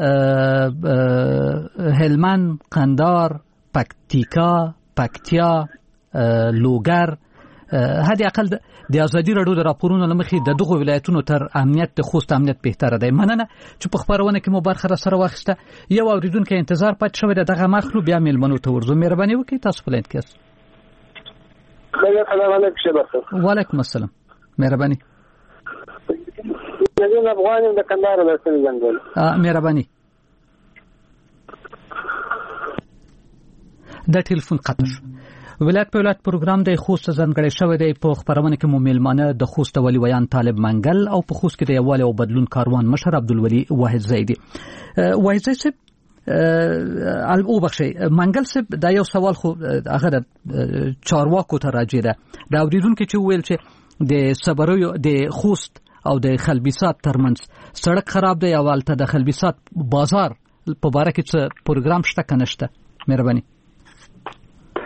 هلمند قندار پکتیا لوګر هدي اقل د ازادي رادیو د راپورونو لمخې د دغه ولایتونو تر امنیت د خوست امنیت بهتره دی. مننه چې په خبرونه کې مو برخه سره واخیسته. یو اوریدونکو انتظار پات شوی دغه مخلو بیا میلمنو ته ورزو مهرباني وکړئ تاسو په لاین کې یاست. السلام علیکم شباب. وعلیکم السلام مهرباني. زه افغانم د کندهار ولایت څنګه مهرباني. د ټلیفون قطع شو. ولایت په ولایت پروګرام د خوست ځانګړی شوی دی په خبرونه کې مو میلمانه د خوست ولي ویان طالب منګل او په خوست کې د یووالي او بدلون کاروان مشر عبدالولي واحد زیدي. واحد زیدي صاحب او بخشي منګل صاحب دا یو سوال خو هغه د چارواکو ته راځي ده دا اوریدونکو چې ویل چې د صبرو د خوست او د خلبیسات ترمنځ سړک خراب دی او البته د خلبیسات بازار په باره کې څه پروګرام شته کنه شته مهرباني.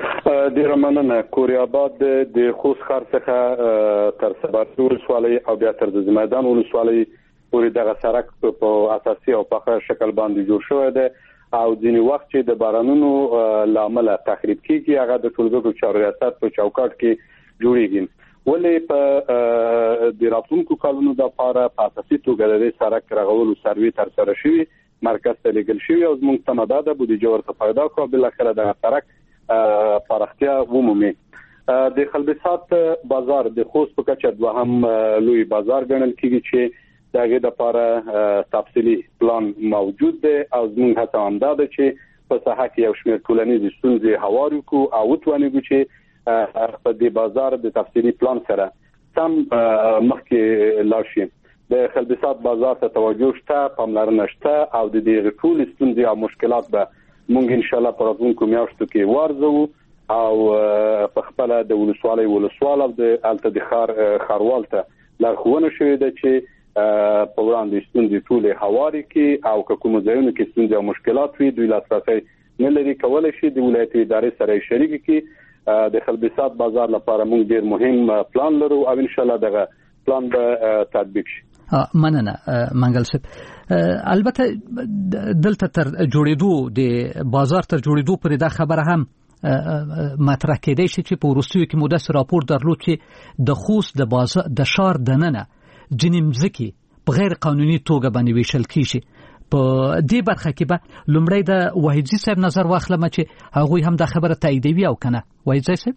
ډیره مننه. کوریاباد د خوست ښار څخه تر سباټو ولسوالۍ او بیا تر د زمیدان ولسوالۍ پورې دغه سړک په اساسي او پخه شکل باندې جوړ شوی دی او ځینې وخت چې د بارانونو لامل تخریب کیږي هغه د ټولګټو چارو ریاست په چوکاټ کې جوړیږي. ولې په د راتلونکو کلونو د لپاره په اساسي توګه د سړک رغولو سروي تر سره شوی مرکز ته لګل شوی او زموږ تماده د بودیجه ورته پیدا کړو بل اخر د سړک پراختیا ومومي. د خلبسات بازار د خوست په کچه دوهم لوی بازار ګڼل کیږي چې دغه د لپاره تفصیلی پلان موجود دی او زموږ هڅه هم ده چې په ساحه کې یو شمېر ټولنیز ستونزې هوارو کو او توانیږو چې په دې بازار د تفصیلی پلان سره سم مخکې لاړ شي. د خلبسات بازار ته توجه شته، پاملرنه شته او د دې ټول ستونزې او مشکلات به مونږ ان شاء الله په راتلونکو میاشتو کې وارزو او په خپل د ولسوالۍ او د التدخار خاروال ته لارښوونه شوې ده چې په وړاندې ستونزې ټول هواري کې او کوم ځایونو کې ستونزې او مشکلات وي دوی لاسرسي نه لري کولای شي د ولایتي ادارې سره شریک کې د خلبسات بازار لپاره موږ ډیر مهم پلان لرو او ان شاء الله دغه پلان به تطبیق شي. مننه منګل صاحب. البته دلته تر جوړېدو د بازار تر جوړېدو پرې دا خبره هم مطرح کېدای شي چې په وروستیو کې مو داسې راپور درلود چې د خوست د بازار د شار دننه ځینې مځکې په غیر قانوني توګه باندې ویشل کیږي. په دې برخه کې به لومړی د وحیدزي صاحب نظر واخلم چې هغوی هم دا خبره تاییدوي او کنه. وحیدزي صاحب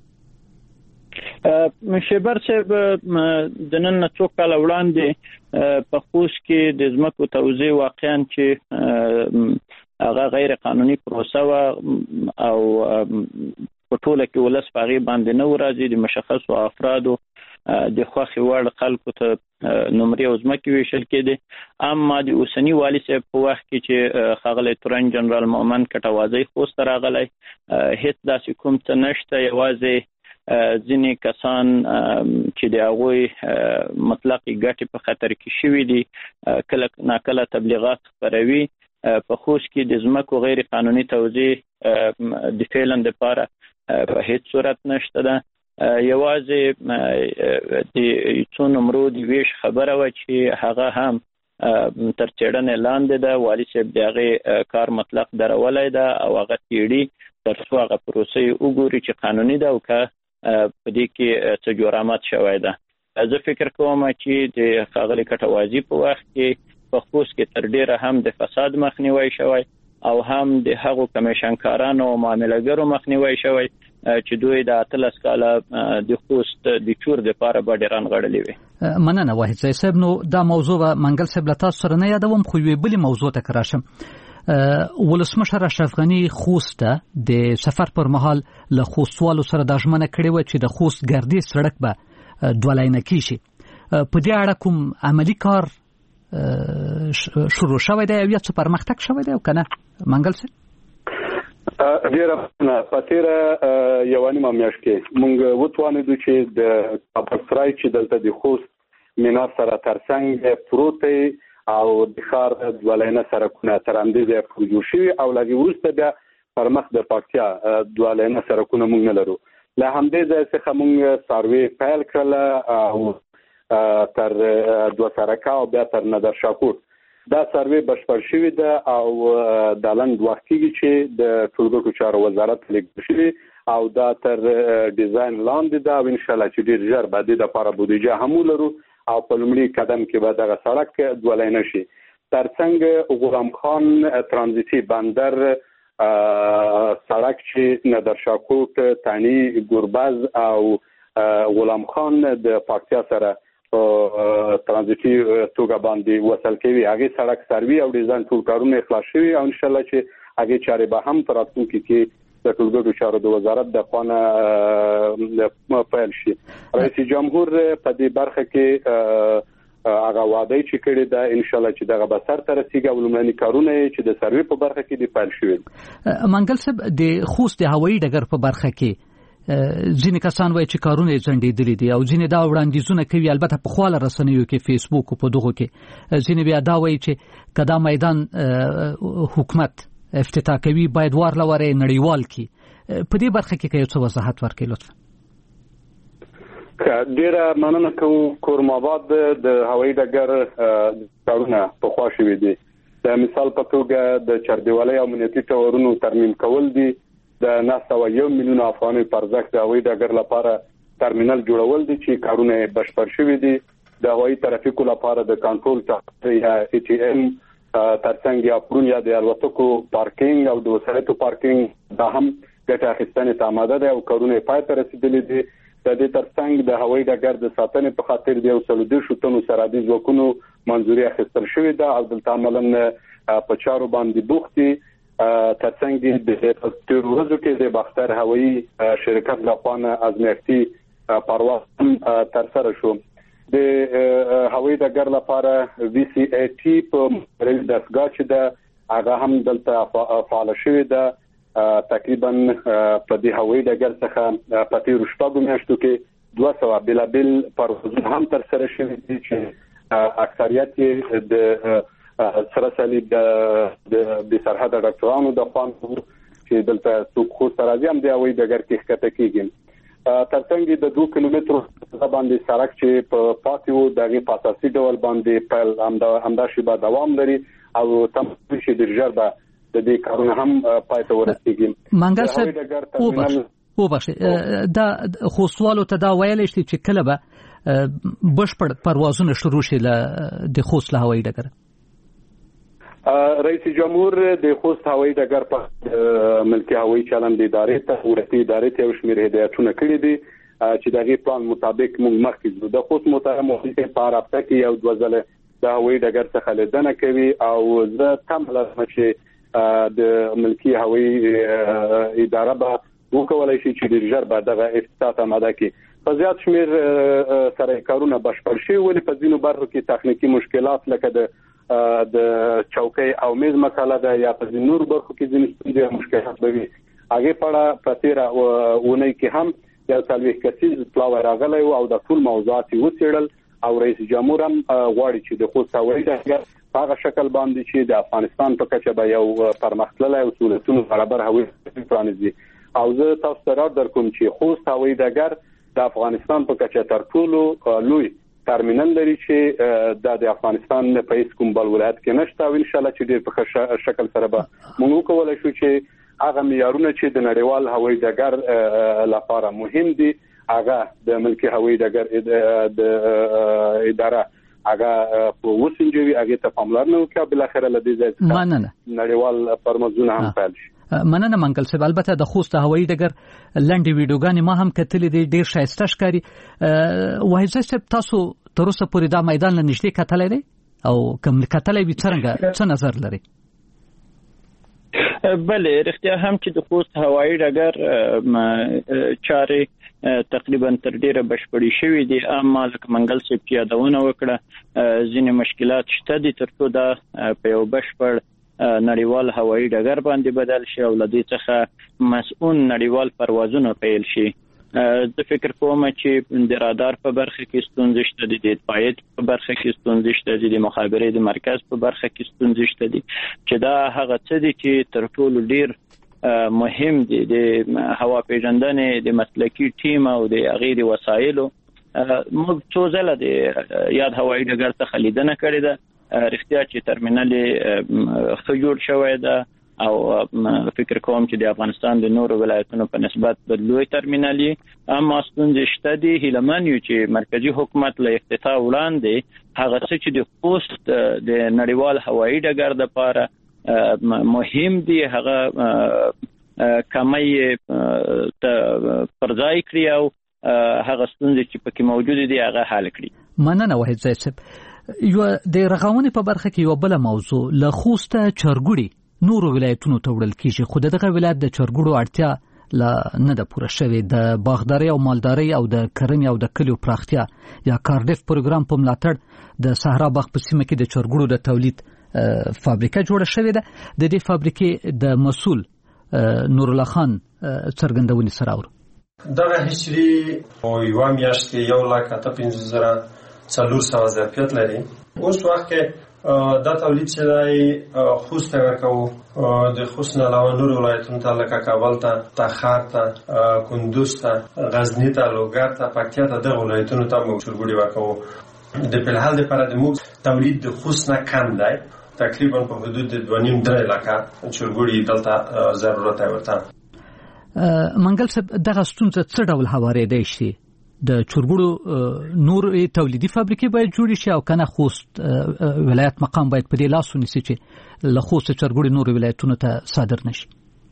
شیبر صاحب د نن څو کال وړاندې په خوست کې د ځمکو توزیع واقعا چې هغه غیر قانوني پروسه و او په ټوله کې ولس پاغي باندې نه ورازي د مشخصو افرادو د خوخي وړ خلکو ته نمرې او ځمکې ویشل کېدي. اما د اوسنی والی صاحب په وخت کې چې ښاغلی تورن جنرال مومن کټوازی خوست راغلی هیڅ داسې کوم څه نشته، یوازې ځینې کسان چې د هغوی مطلقي ګټې په خطر کې شوي دي کله ناکله تبلیغات خپروي. په خوست کې د ځمکو غیر قانوني توزیع د فعلا دپاره په هیڅ صورت نشته ده. یوازې د څو نمرو د ویش خبره وه چې هغه هم تر څېړنې لاندې ده. والي صاحب د هغې کار مطلق درولی ده او هغه څېړي تر څو هغه پروسه یې وګوري چې قانوني ده او که په دې کې څه جرامت شوی ده. زه فکر کوم چې د ښاغلي کټوازي په وخت کې په خوست کې تر ډېره هم د فساد مخنیوی شوی او هم د هغو کمیشنکارانو او معاملهګرو مخنیوی شوی چې دوی د 13 کاله د خوست د چور د پاره باندې رانغړلې وي. مننه وحیدزي صاحب. نو دا موضوع منګل صاحب له تاسو سره نه یادوم خو یو بل موضوع ته راشم. ولسمشر اشرف غنی خوست د سفر پر مهال له خوستوالو سره د ژمنه کړې و چې د خوست ګردی سړک به دولاینه کیږي. په دې اړه کوم عملی کار شروع شوی دی او یا څه پرمختګ شوی دی او کنه منګل صاحب؟ ډیره په تیره یوه نیمه میاشت کې موږ وتوانېدو چې د کابل چې دلته د خوست مینار سره ترڅنګ پروت دی او د ښار دولاینه سړکونه تر همدې ځایه پورې جوړ شوي او لږ وروسته بیا پر مخ د پکتیا دولاینه سړکونه موږ نه لرو. له همدې ځای څخه موږ سروې پیل کړله او تر دوه سرکه او بیا تر نظر شاکور دا سروې بشپړ شوې ده او د لنډ وخت کېږي چې د ټولګټو چارو وزارت لګول شوی او دا تر ډیزاین لاندې ده او ان شاء الله چې ډیر ژر به د لپاره بودیجه هم ولرو او په لومړي قدم کې به دغه سړک دولاینه شي. ترڅنګ غلام خان ترانزیتي بندر سړک چې نظر شاکوت تانی ګوربز او غلام خان د پکتیا سره ترانزیتي توګه باندې وصل کوي هغه سړک سروي او ډیزاین ټول کارونه خلاص شوي او ان شاء الله چې هغه چارې به هم تر راتلونکي کې د ټولګټو چارو د وزارت د خوا پیل شي. رئیس جمهور په دې برخه کې هغه وعده چې کړې ده ان شاء الله چې دغه به سر ته رسیږي او لومړني کارونه چې د سروي په برخه کې د پیل شوي. منګل صاحب د خوست د هوایي ډګر په برخه کې ځینې کسان وایي چې کارونه یې ځنډېدلي دي او ځینې دا وړاندیزونه کوي البته په خواله رسنیو کې فیسبوک او په دغو کې ځینې بیا دا وایي چې که دا میدان حکومت افتتاح کوي باید وارلوره نړیوال کی په دې برخه کې یو څه وضاحت ورکړئ لطفا. ډیره مننه کوم. کورماباد د هوایي ډګر کارونه په خوا شوې دي. د مثال په توګه د چردیوالۍ او امنیتي ټاورونو ترمیم کول دي. د 901 میلیون افغانۍ په ارزښت د هوایي ډګر لپاره ترمینل جوړول دي چې کارونه بشپړ شوي دي. د هوایي ترافیکو لپاره د کنټرول ټاور یا ATM ترڅنګ یا پرون یا د الوتکو پارکینګ او د وسایطو پارکینګ دا هم ګټه اخیستنې ته آماده دي او کارونه پای ته رسیدلي دي. د دې ترڅنګ د هوایي ډګر د ساتنې په خاطر د 130 تنو سرحدي ځواکونو منځوري اخیستل شوې ده او دلته عملاً په چارو باندې بوخت دي. ترڅنګ د ورځو کې د باختر هوایي شرکت لخوا ازمایښتي پرواز ترسره شو. د هوایي ډګر لپاره VCAT په رل دستګاه چې ده هغه هم دلته فعال شوې ده. تقریبا په دې هوایي ډګر څخه په تیر شپږو میاشتو کې 200 بلابل پروازونه هم ترسره شوي دي چې اکثریت د سره صلیب د سرحد ډاکټرانو د خوان چې دلته څوک خو سره هم دی هوایي ډګر کې ښکته کیږي. ترڅنګ د 2 کیلومترو باندې سړک چې په پاتیو دغه په اساسي ډول باندې پیل همدا شی به دوام لري او تم چې د ژبه د دې کارونه هم پای ته ورسیږي. منګل صاحب وبخښه دا خو سوالو ته دا ویل شي چې کله به بشپړ پروازونه شروع شي د خوست له هوایي ډګر. رئیس جمهور د خوست هوایي ډګر په ملکی هوایي چلند ادارې ته ورته ادارې ته شمیر هدایتونه کړې دي چې دغه پلان مطابق موږ مخکې ځو. د خوست محترم مخالفه په هفته کې یو ځله د هوایي ډګر څخه لیدنه کوي او زه تم لازم چې د ملکی هوایي اداره به وکولای شي چې د ژر به دغه افتتاح آماده کړي. په زیات شمیر سره کارونه بشپړ شي ولې په ځینو برخو کې تخنیکی مشکلات لکه د چوکۍ او میز مسله ده یا په نور برخو کې ځینې ستونزې مشکلات به وي. هغه په تیره ونې کې هم یو څلوېښت کسیز پلاو راغلی او د ټول موضوعات وڅېړل او رئیس جمهور هم غواړي چې د خوست هوایي ډګر په هغه شکل باندې چې د افغانستان په کچه به یو پرمختللی او سهولتونو برابر هوایي پرانیزي. او زه تاسو ته را درکوم چې خوست هوایي ډګر د افغانستان په کچه تر ټولو لوی ترمینل لري چې د افغانستان په هیڅ کوم بل ولایت کې نشته او ان شاء الله چې ډېر په شکل سره به موږ وکولای شو چې هغه معیارونه چې د نړیوال هوایي ډګر لپاره مهم دي هغه د ملکی هوایي ډګر د اداره هغه په وسنجوي هغه ته پاملرنه وکړي بل اخر له دې ځای نړیوال پرمزونه هم پیل شي. مننه منګل صاحب. البته د خوست هوایي ډګر لنډې ویډیوګانې ما هم کتلې دي ډېر ښایسته ښکاري. وحید صاحب تاسو تر اوسه پورې دا میدان له نږدې کتلی دی او کوم کتلی وي څرنګه څه نظر لري؟ بله رښتیا هم چې د خوست هوایي ډګر چارې تقریبا تر ډیره بشپړې شوې دي اما لکه منګل صاحب چې یادونه وکړه ځینې مشکلات شته دي ترڅو دا په یو بشپړ نړیوال هوایي ډګر باندې بدل شي او لدې څخه مسؤل نړیوال پروازونه پیل شي. د فکر کوم چې د رادار په برخه کې ستونزې شته دي، د اطفائیې په برخه کې ستونزې شته دي، د مخابرې د مرکز په برخه کې ستونزې شته دي چې دا هغه څه دي چې تر ټولو ډیر مهم دي. د هوا پیژندنې د مسلکی ټیم او د غیر وسایلو موږ څو ځله د یاد هوایي ډګر څخه لیدنه کړې ده. رښتیا چې ترمینل ښه جوړ شوی ده او فکر کوم چې د افغانستان د نورو ولایتونو په نسبت بدلوي ترمینالي اما ستونزې شته دي. هیلمن یو چې مرکزی حکومت له افتتاح وړاندې هغه څه چې د خوست د نړیوال هوایي ډګر لپاره مهم دي هغه کمی پرځای کړی او هغه ستونزې چې پکې موجود دي هغه حل کړي. مننه وحید صاحب. یو د رغونې په برخه کې یو بل موضوع له خوست چرګوړي نورو ولایتونو ته وړل کیږي خو دغه ولایت د چرګوړو اړتیا لا نه ده پوره شوې. د باغداري او مالداري او د کرنې او د کلیو پراختیا یا کارډف پروګرام په ملاتړ د صحرا باغ په سیمه کې د چرګوړو د تولید فابریکه جوړه شوې ده. د دې فابریکې د مسؤل نور الله خان څرګندونې سره اورو. دغه هچري او یو میاشت کې 1,58,400 ظرفیت لري. اوس وخت کې دا تولید چې دی خوست ته ورکوو، د خوست نه علاوه نور ولایتونو ته لکه کابل ته، تخار ته، کندوز ته، غزني ته، لوګر ته، پکتیا ته، دغه ولایتونو ته موږ چرګوړي ورکوو. د فلحال دپاره د موږ تولید د خوست نه کم دی، تقریبا په حدود د 2.5-3 لکه چرګوړي دلته ضرورت دی ورته. منګل صاحب، دغه ستونزه څه ډول هوارېدای شي؟ د چرګوړو نور تولیدي فابریکې باید جوړې شي او کنه خوست ولایت مقام باید په دې لاس ونیسي چې له خوست چرګوړي نور ولایتونو ته صادر نشي.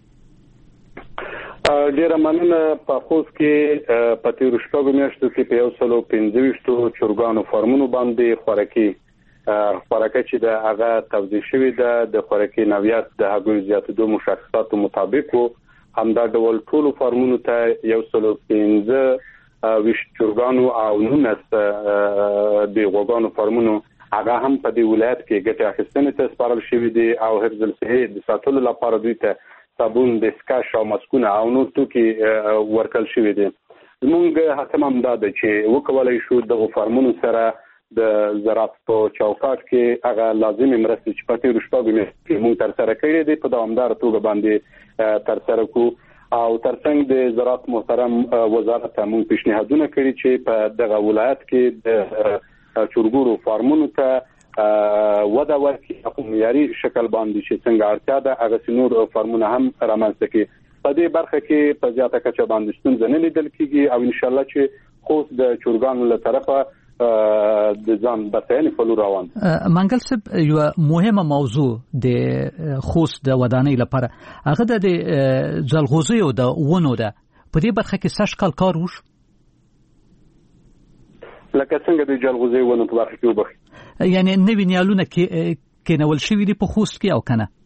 ډیره مننه. په خوست کې په تیرو شپږو میاشتو کې په 125 چرګانو فارمونو باندې خوراکي چې د هغه توزیع شوی د خوراکي نوعیت د هغوی زیاتېدو مشخصاتو مطابق وو. همدا ډول ټولو فارمونو ته 115 چرګانو او 19 د غوګانو فارمونو هغه هم په دې ولایت کې ګټه اخیستنې ته سپارل شوی دي او حفظ الصحه د ساتلو لپاره دوی ته صابون، دستکش او ماسکونه او نور توکي ورکړل شوی دي. موږ هڅه هم ده چې وکولای شو د فارمونو سره د زراعت په چوکاټ کې هغه لازمي مرستې چې په تیرو شپږو میاشتو کې موږ ترسره کړې دي په دوامداره توګه باندې ترسره کوو. او ترڅنګ د زراعت محترم وزارت هم پیشنهادونه کړي چې په دغه ولایت کې د چرګوړو فارمونو ته وده ورکړي په معیاري شکل باندې چې څنګه اړتیا ده هغه نور فارمونه هم رامنځته کړي. په دې برخه کې په زیاته کچه باندې ستونزه نه لیدل کیږي او ان شاء الله چې خوست د چرګانو له طرفه د ځان بسنې په لور روان. منګل صاحب، یو مهمه موضوع د خوست د ودانۍ لپاره هغه د ځلغوزي او د ونو ده. په دې برخه کې سږ کال کار وشو؟ لکه څنګه د ځلغوزي ونو په برخه کې وبخي، یعنی نوې نیالونه کې نول شوی دي په خوست کې او کنه؟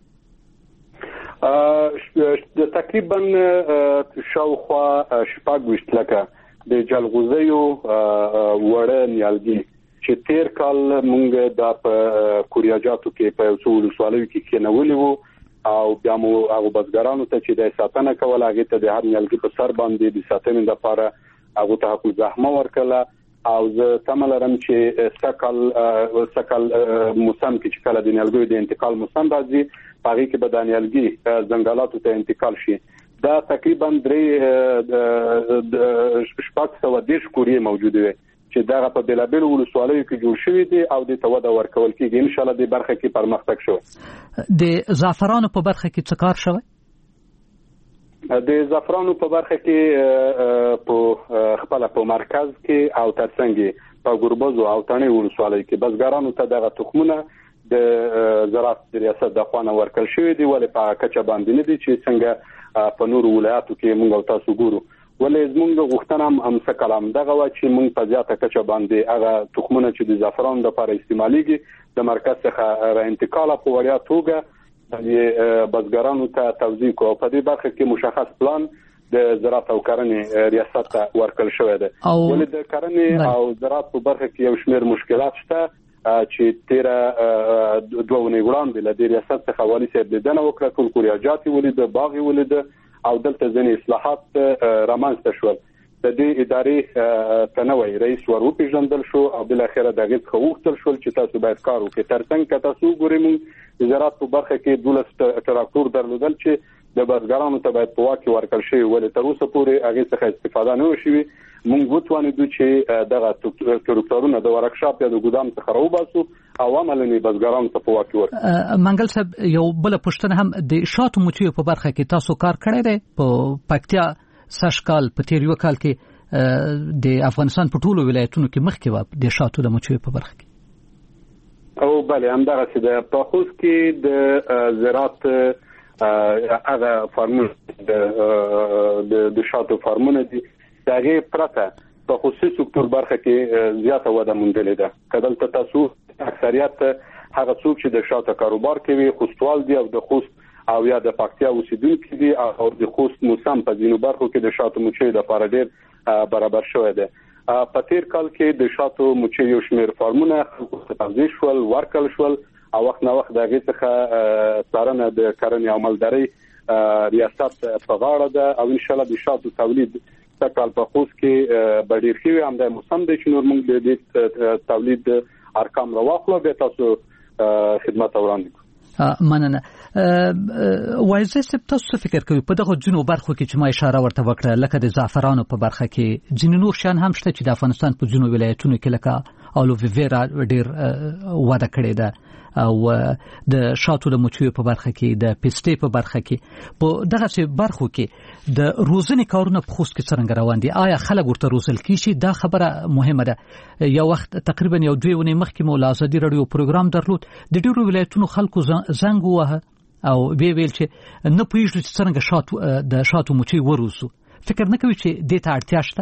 د تقریبا شاوخوا 26 لکه د جلغوزیو وړه نیالګي چې تیر کال مونږ د کوریاجاتو کې په وسولو سوالوي کې نولې وو او بیا مو هغه بزګرانو ته چې د ساتنه کول هغه ته د هر نیالګي په سر باندې د ساتنې لپاره هغه ته حق زحمه ورکړه او زه تملرم چې سکل موسم کې چې کله د نیالګي د انتقال موسم راځي هغه کې به د نیالګي ځنګلاتو ته انتقال شي. دا تقریبا 3 کورې موجوده وي چې دا په بلابل ولسوالیو کې جوړ شوی دي او د توده ورکول کېږي. ان شاء الله د برخه کې پرمختګ شوی. د زعفرانو په برخه کې څه کار شوی؟ د زعفرانو په برخه کې په خپل په مرکز کې او ترڅنګ په ګوربز او تڼي ولسوالۍ کې بزګرانو ته دغه تخمونه د زراعت د ریاست د خوانه ورکړل شوی دی ولې په کچه باندې نه دي چې څنګه په نور ولایاتو کې موږ تاسو ګورو. ولې زموږ غوښتنه هم څه کلام دغه و چې موږ په زیاته کچه باندې هغه تخمونه چې د زعفرانو لپاره استعماليږي د مرکز څخه را انتقال په وړیا توګه د بزګرانو ته توزیع کوو. په دې برخه کې مشخص پلان د زراعت او کرنې ریاست ته ورکړل شوی دی. ولې د کرنې او زراعت په برخه کې یو شمېر مشکلات شته چې تیر 2 ونې وړاندې له دې ریاست څخه والي صاحب لیدنه وکړه، ټول کوریاجات ولید، باغ ولید او دلته ځینې اصلاحات رامنځته شول. د دې ادارې تنوي رئیس ورو پیژندل شو او بل اخره دغه خوښتل شو چې تاسو باید کار وکړئ. ترڅنګ که تاسو ګورئ موږ زراعت په برخه کې 12 تراکتور درلودل چې د بزګرانو ته باید په واکه ورکړل شي ولې تر اوسه پورې هغه څخه استفاده نه وشي. موږ وتوانیدو چې دغه تراکتورونه د ورکشاپ یا د ګودام څخه راوباسو او عملاً بزګرانو ته په واکه ورکړو. منګل صاحب، یو بل پښتنه هم د شاتو مچیو په برخه کې تاسو کار کړی دی په پکتیا سشکال په تیر یو کال کې د افغانستان په ټولو ولایتونو کې مخکې و د شاتو د مچیو په برخه کې؟ او بله همدغه چې د پاخوس کې د زراعت هغه فارمونه د شاتو فارمونه دي دغه پرته په خصوصي سکتور برخه کې زیاته وده موندلې ده. کله تاسو اکثریت هغه څوک چې د شاتو کاروبار کوي خوستوال دي او د خوست او یا د پکتیا اوسیدونکو دي او د خوست موسم په ځینو برخو کې د شاتو مچیو د لپاره ډېر برابر شوی دی. په تیر کال کې د شاتو مچیو شمیر فارمونه توزیع شول، ورکړل شول او وخت نه وخت دغه څخه څارنه د کرنې او مالدارۍ ریاست په غاړه ده او ان شاء الله د شاتو تولید تکال په خوست کې بډیر شوی هم د موسم د شنور موږ د تولید ارقام راوخلو به تاسو خدمت وړاندې کوو. مننه. وایزه سپ تاسو فکر کوي په دغه جنو برخو کې چې ما اشاره ورته وکړه لکه د زعفرانو په برخه کې ځینې نور شیان هم شته چې د افغانستان په جنو ولایتونو کې لکه الوویرا ډیر وده کړې ده او د شاتو د مچیو په برخه کې د پسته په برخه کې په دغه برخو کې د روزنې کارونه په خوست کې څنګه روان دي؟ آیا خلک ورته روزل کیږي؟ دا خبره مهمه ده. یو وخت تقریبا 2 ونې مخکې مو آزادي رادیو پروګرام درلود، د ډیرو ولایتونو خلکو زنګ ووهه او ویل چې نه پوهیږي چې څنګه د شاتو مچي وروزو. فکر نه کوي چې دې ته اړتیا شته؟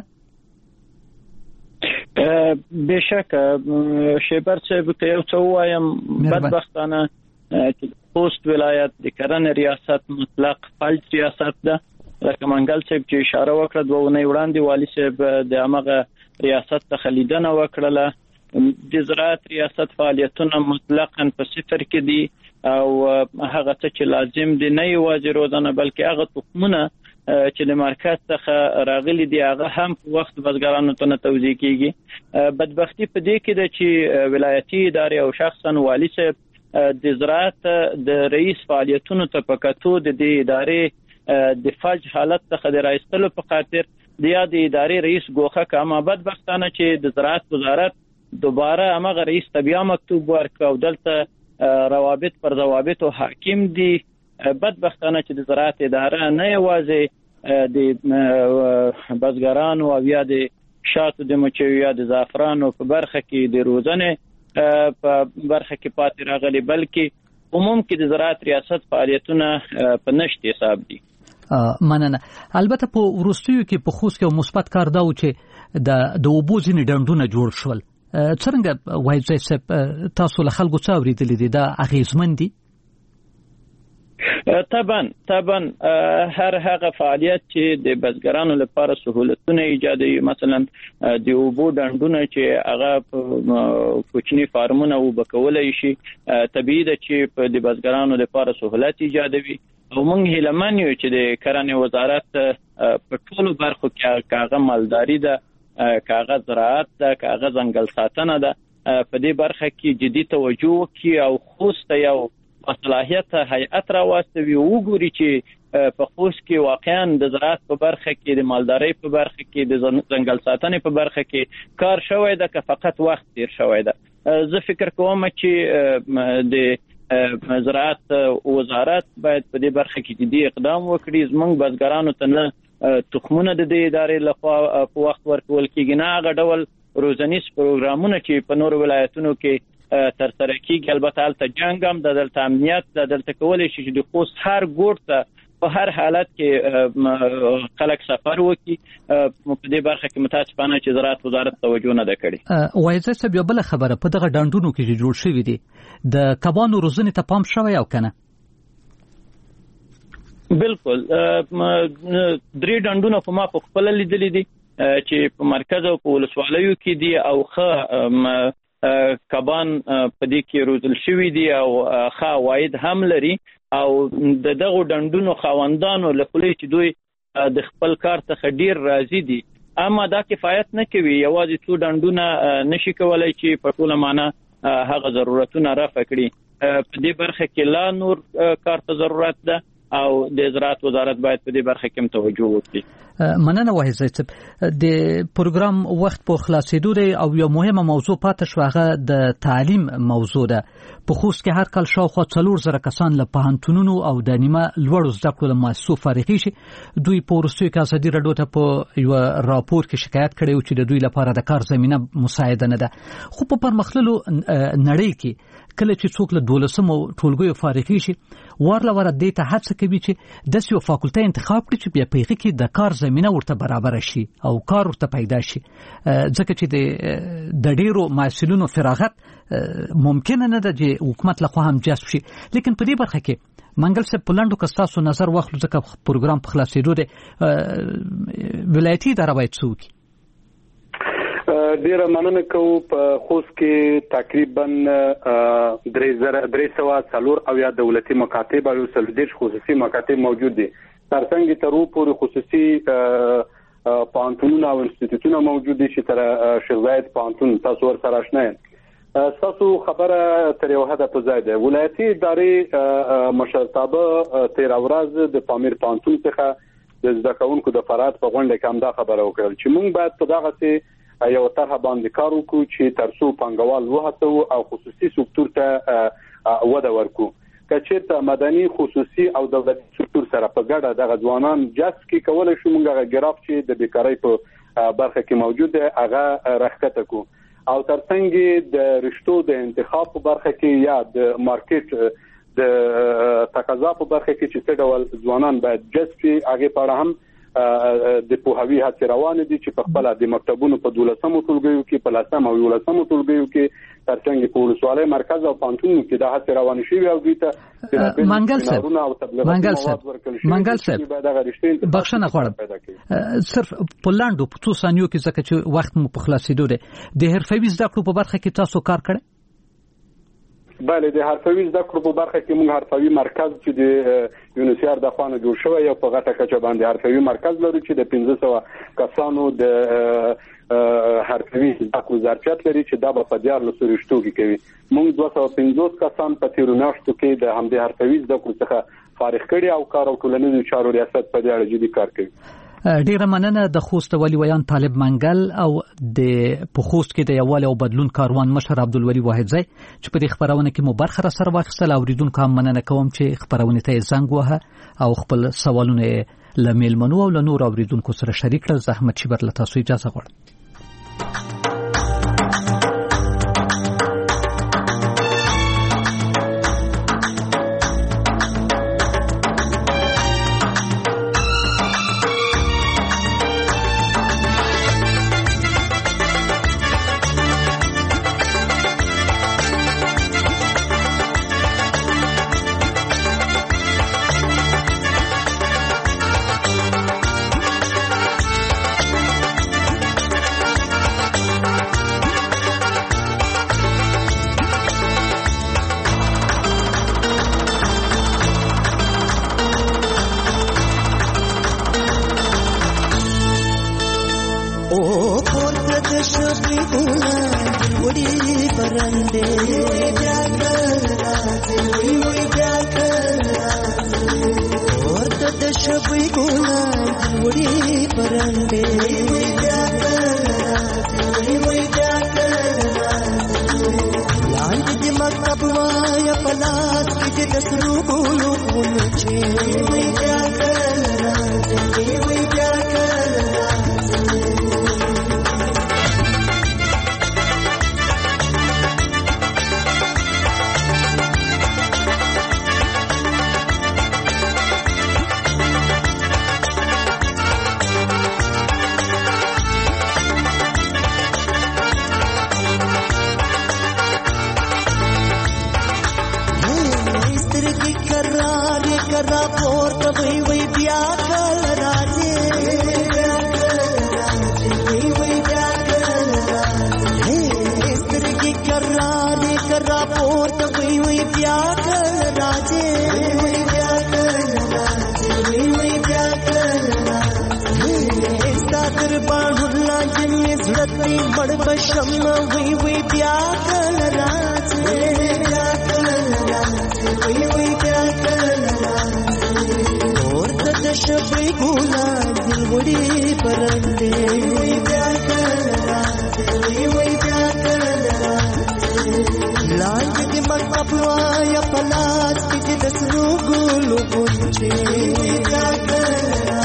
بشک شیبر صاحب ته یو څه وایم، بدبختانه چې خوست ولایت د کرنې ریاست مطلق فلج ریاست ده. لکه منګل صاحب چې اشاره وکړه 2 ونې وړاندې والی صاحب د هغه ریاست ته خلیدنه وکړله. د زراعت ریاست فعالیتونه مطلقاً په صفر کې دي او هغه څه چې لازم دي نه یوازې روزنه بلکې هغه تخمونه چې د مرکز څخه راغلي دي هغه هم په وخت بزګرانو ته نه توزیع کیږي. بدبختی په دې کې ده چې ولایتي ادارې او شخصا والی صاحب د زراعت د رئیس فعالیتونو ته په کتو د دې ادارې د فج حالت څخه د راایستلو په خاطر د ادارې رئیس ګوخه کما بدبختانه چې د زراعت وزارت دوباره هغه رئیس ته بیا مکتوب ورکړ او دلته روابط پر ضوابط او حاکم دي. بدبختانه چې د زراعت اداره نه یوازې د بزګرانو او یا د شاتو د مچیو یا د زعفرانو په برخه کې د روزنې په برخه کې پاتې راغلي بلکې عموم کې د زراعت ریاست فعالیتونه په نشت حساب دي. مننه. البته په ورستیو کې په خوست کې مثبت کار دا و چې د اوبو ځینې ډنډونه جوړ شول. څنګه وایي چې تاسو له خلکو څه اوریدلې دي دا اغیزمن دي؟ طبعا هر هغه فعالیت چې د بزګرانو لپاره سہولتونه ایجادوي، مثلا د اوبو ډنډونه چې هغه کوچني فارمونه وبکولای شي، طبيعي ده چې د بزګرانو لپاره سہولت ایجادوي او موږ هیلمن یو چې د کرنې وزارت په ټولو برخو کې کاغه مالداري ده، کاغه زراعت ده، کاغه ځنګل ساتنه ده، په دې برخه کې جدي توجه وکړي او خوست یو صلاحیت هیئت راوستوي وګوري چې په خوست کې واقعا د زراعت په برخه کې د مالدارۍ په برخه کې د ځنګل ساتنې په برخه کې کار شوی ده که فقط وخت تیر شوی ده. زه فکر کوم چې د زراعت وزارت باید په دې برخه کې جدي اقدام وکړي. زموږ بزګرانو ته نه تخمونه د دې ادارې لخوا په وخت ورکول کېږي نه هغه ډول روزنیز پروګرامونه چې په نور ولایتونو کې تر سره کېږي. البته هلته جنګ هم د دلته امنیت د دلته کولی شي چې د خوست هر ګوټ ته په هر حالت کې خلک سفر وکړي. په دې برخه کې متاسفانه چې زراعت وزارت توجه نه ده کړې. وایي چې بیا بل خبره په دغه ډنډونو کې جوړ شوی دي د کبانو روزنې ته پام شوی او کنه؟ بالکل 3 ډنډونه په ما په خپل لیدلې دي چې په مرکز او په ولسوالیو کې دي او کبان په دې کې روزل شوی دي او ښه عواید هم لري او دغه ډنډونو خاوندانو لپاره چې دوی د خپل کار څخه ډیر راضي دي، اما دا کفایت نه کوي. یوازې 2 ډنډونه نشي کولای چې په ټوله معنا هغه ضرورتونه رافع کړي. په دې برخه کې لا نور کار ته ضرورت ده او د زراعت وزارت باید په دې برخه کې توجه وکړي. مننه وحید صاحب. د پروګرام وخت په خلاصېدو دی او یو مهمه موضوع پاتې شو، هغه د تعلیم موضوع ده. په خوست کې هر کال شاوخوا 4000 کسان له پوهنتونونو او د نیمه لوړو زده کړو له مؤسسو فارغ شي. دوی په وروستیو کې ازادي راډیو ته په یو راپور کې شکایت کړی و چې د دوی لپاره د کار زمينه مساعده نه ده. خو په پرمختللو نړۍ کې کله چې څوک له 12مو ټولګیو فارغ شي ورله ور دې ته هڅه کوي چې د یو فاکولټي انتخاب کړي چې بیا په هغه کې د کار زمينه ورته برابر شي او کار ورته پیدا شي، ځکه چې د ډیرو محصلینو فراغت ممکن نه ده چې حکومت له خوا هم جذب شي. لیکن په دې برخه کې منګل صاحب پلانډو کستاسو نظر واخلو ځکه پروګرام په خلاصېدو دی، ولایتي اداره باید څه وکړي؟ ډیره مننه کوم. په خوست کې تقریبا 304 او یا دولتي مکاتب او 30 خصوصي مکاتب موجود دي. ترڅنګ تر پورې خصوصي پوهنتونونه او انسټیټیوټونه موجود دي چې تر شیخ زاید پوهنتون تاسو ور سره آشنا یې. تاسو خبره تر یو حد په ځای ده. ولایتي ادارې مشرتابه تیر ورځ د پامیر پانتون څخه د زده کوونکو د فرات په غونډه کې هم دا خبره وکړل چې موږ باید په دغه څه یو طرح باندې کار وکړو چې ترڅو پانګوال وهڅو او خصوصي سکتور ته وده ورکړو. کچېرته مدني خصوصي او دولتي سکتور سره په ګډه دغه ځوانان جذب کی کولای شو موږ هغه ګراف چې د بیکاری په برخه کې موجود دی هغه راښکته کو او ترڅنګ د رشتو د انتخاب په برخه کې یا د مارکیټ د تقاضا په برخه کې چې څه ډول ځوانان باید جذب شي هغه په اړه هم د پوهاوی هڅې روانې دي چې په خپل د مکتبونو په 12مو ټولګیو کې په 10مو او 11مو ټولګیو کې ترڅنګ په ولسوالۍ مرکز او پانتونو کې د هڅې روانې شوې او دوی ته منګل صاحب بخښنه غواړم صرف په لاندو په 2 ثانیو کې ځکه چې وخت مو په خلاصېدو دی د حرفوي زده کړو په برخه کې تاسو کار کړی؟ بله د حرفوي زده کړو په برخه کې موږ حرفوي مرکز چې د یونیسیار د خوانه جوړ شوی یو په غټه کچه باندې حرفوي مرکز لري چې د 1500 کسانو د حرفوي زده کړو ظرفیت لري چې دا په 14 رشتو کې کوي. موږ 250 کسان په تیرو میاشتو کې د همدې حرفوي زده کړو څخه فارغ کړي او کار او ټولنیزو چارو ریاست په دې اړه جدي کار کوي. ډیره مننه د خوست والي ویان طالب منګل او د خوست کې د یووالي او بدلون کاروان مشر عبدالولي واحدزی چې په دې خبرونه کې مو برخه را سره واخیستل. اوریدونکو هم مننه کوم چې خبرونه ته زنګ وهه او خپل سوالونه له میلمنو او له نور اوریدونکو سره شریک کړل. زحمت شي بر له تاسو اجازه غواړم. या पलास की दसरो गोलो गुंचे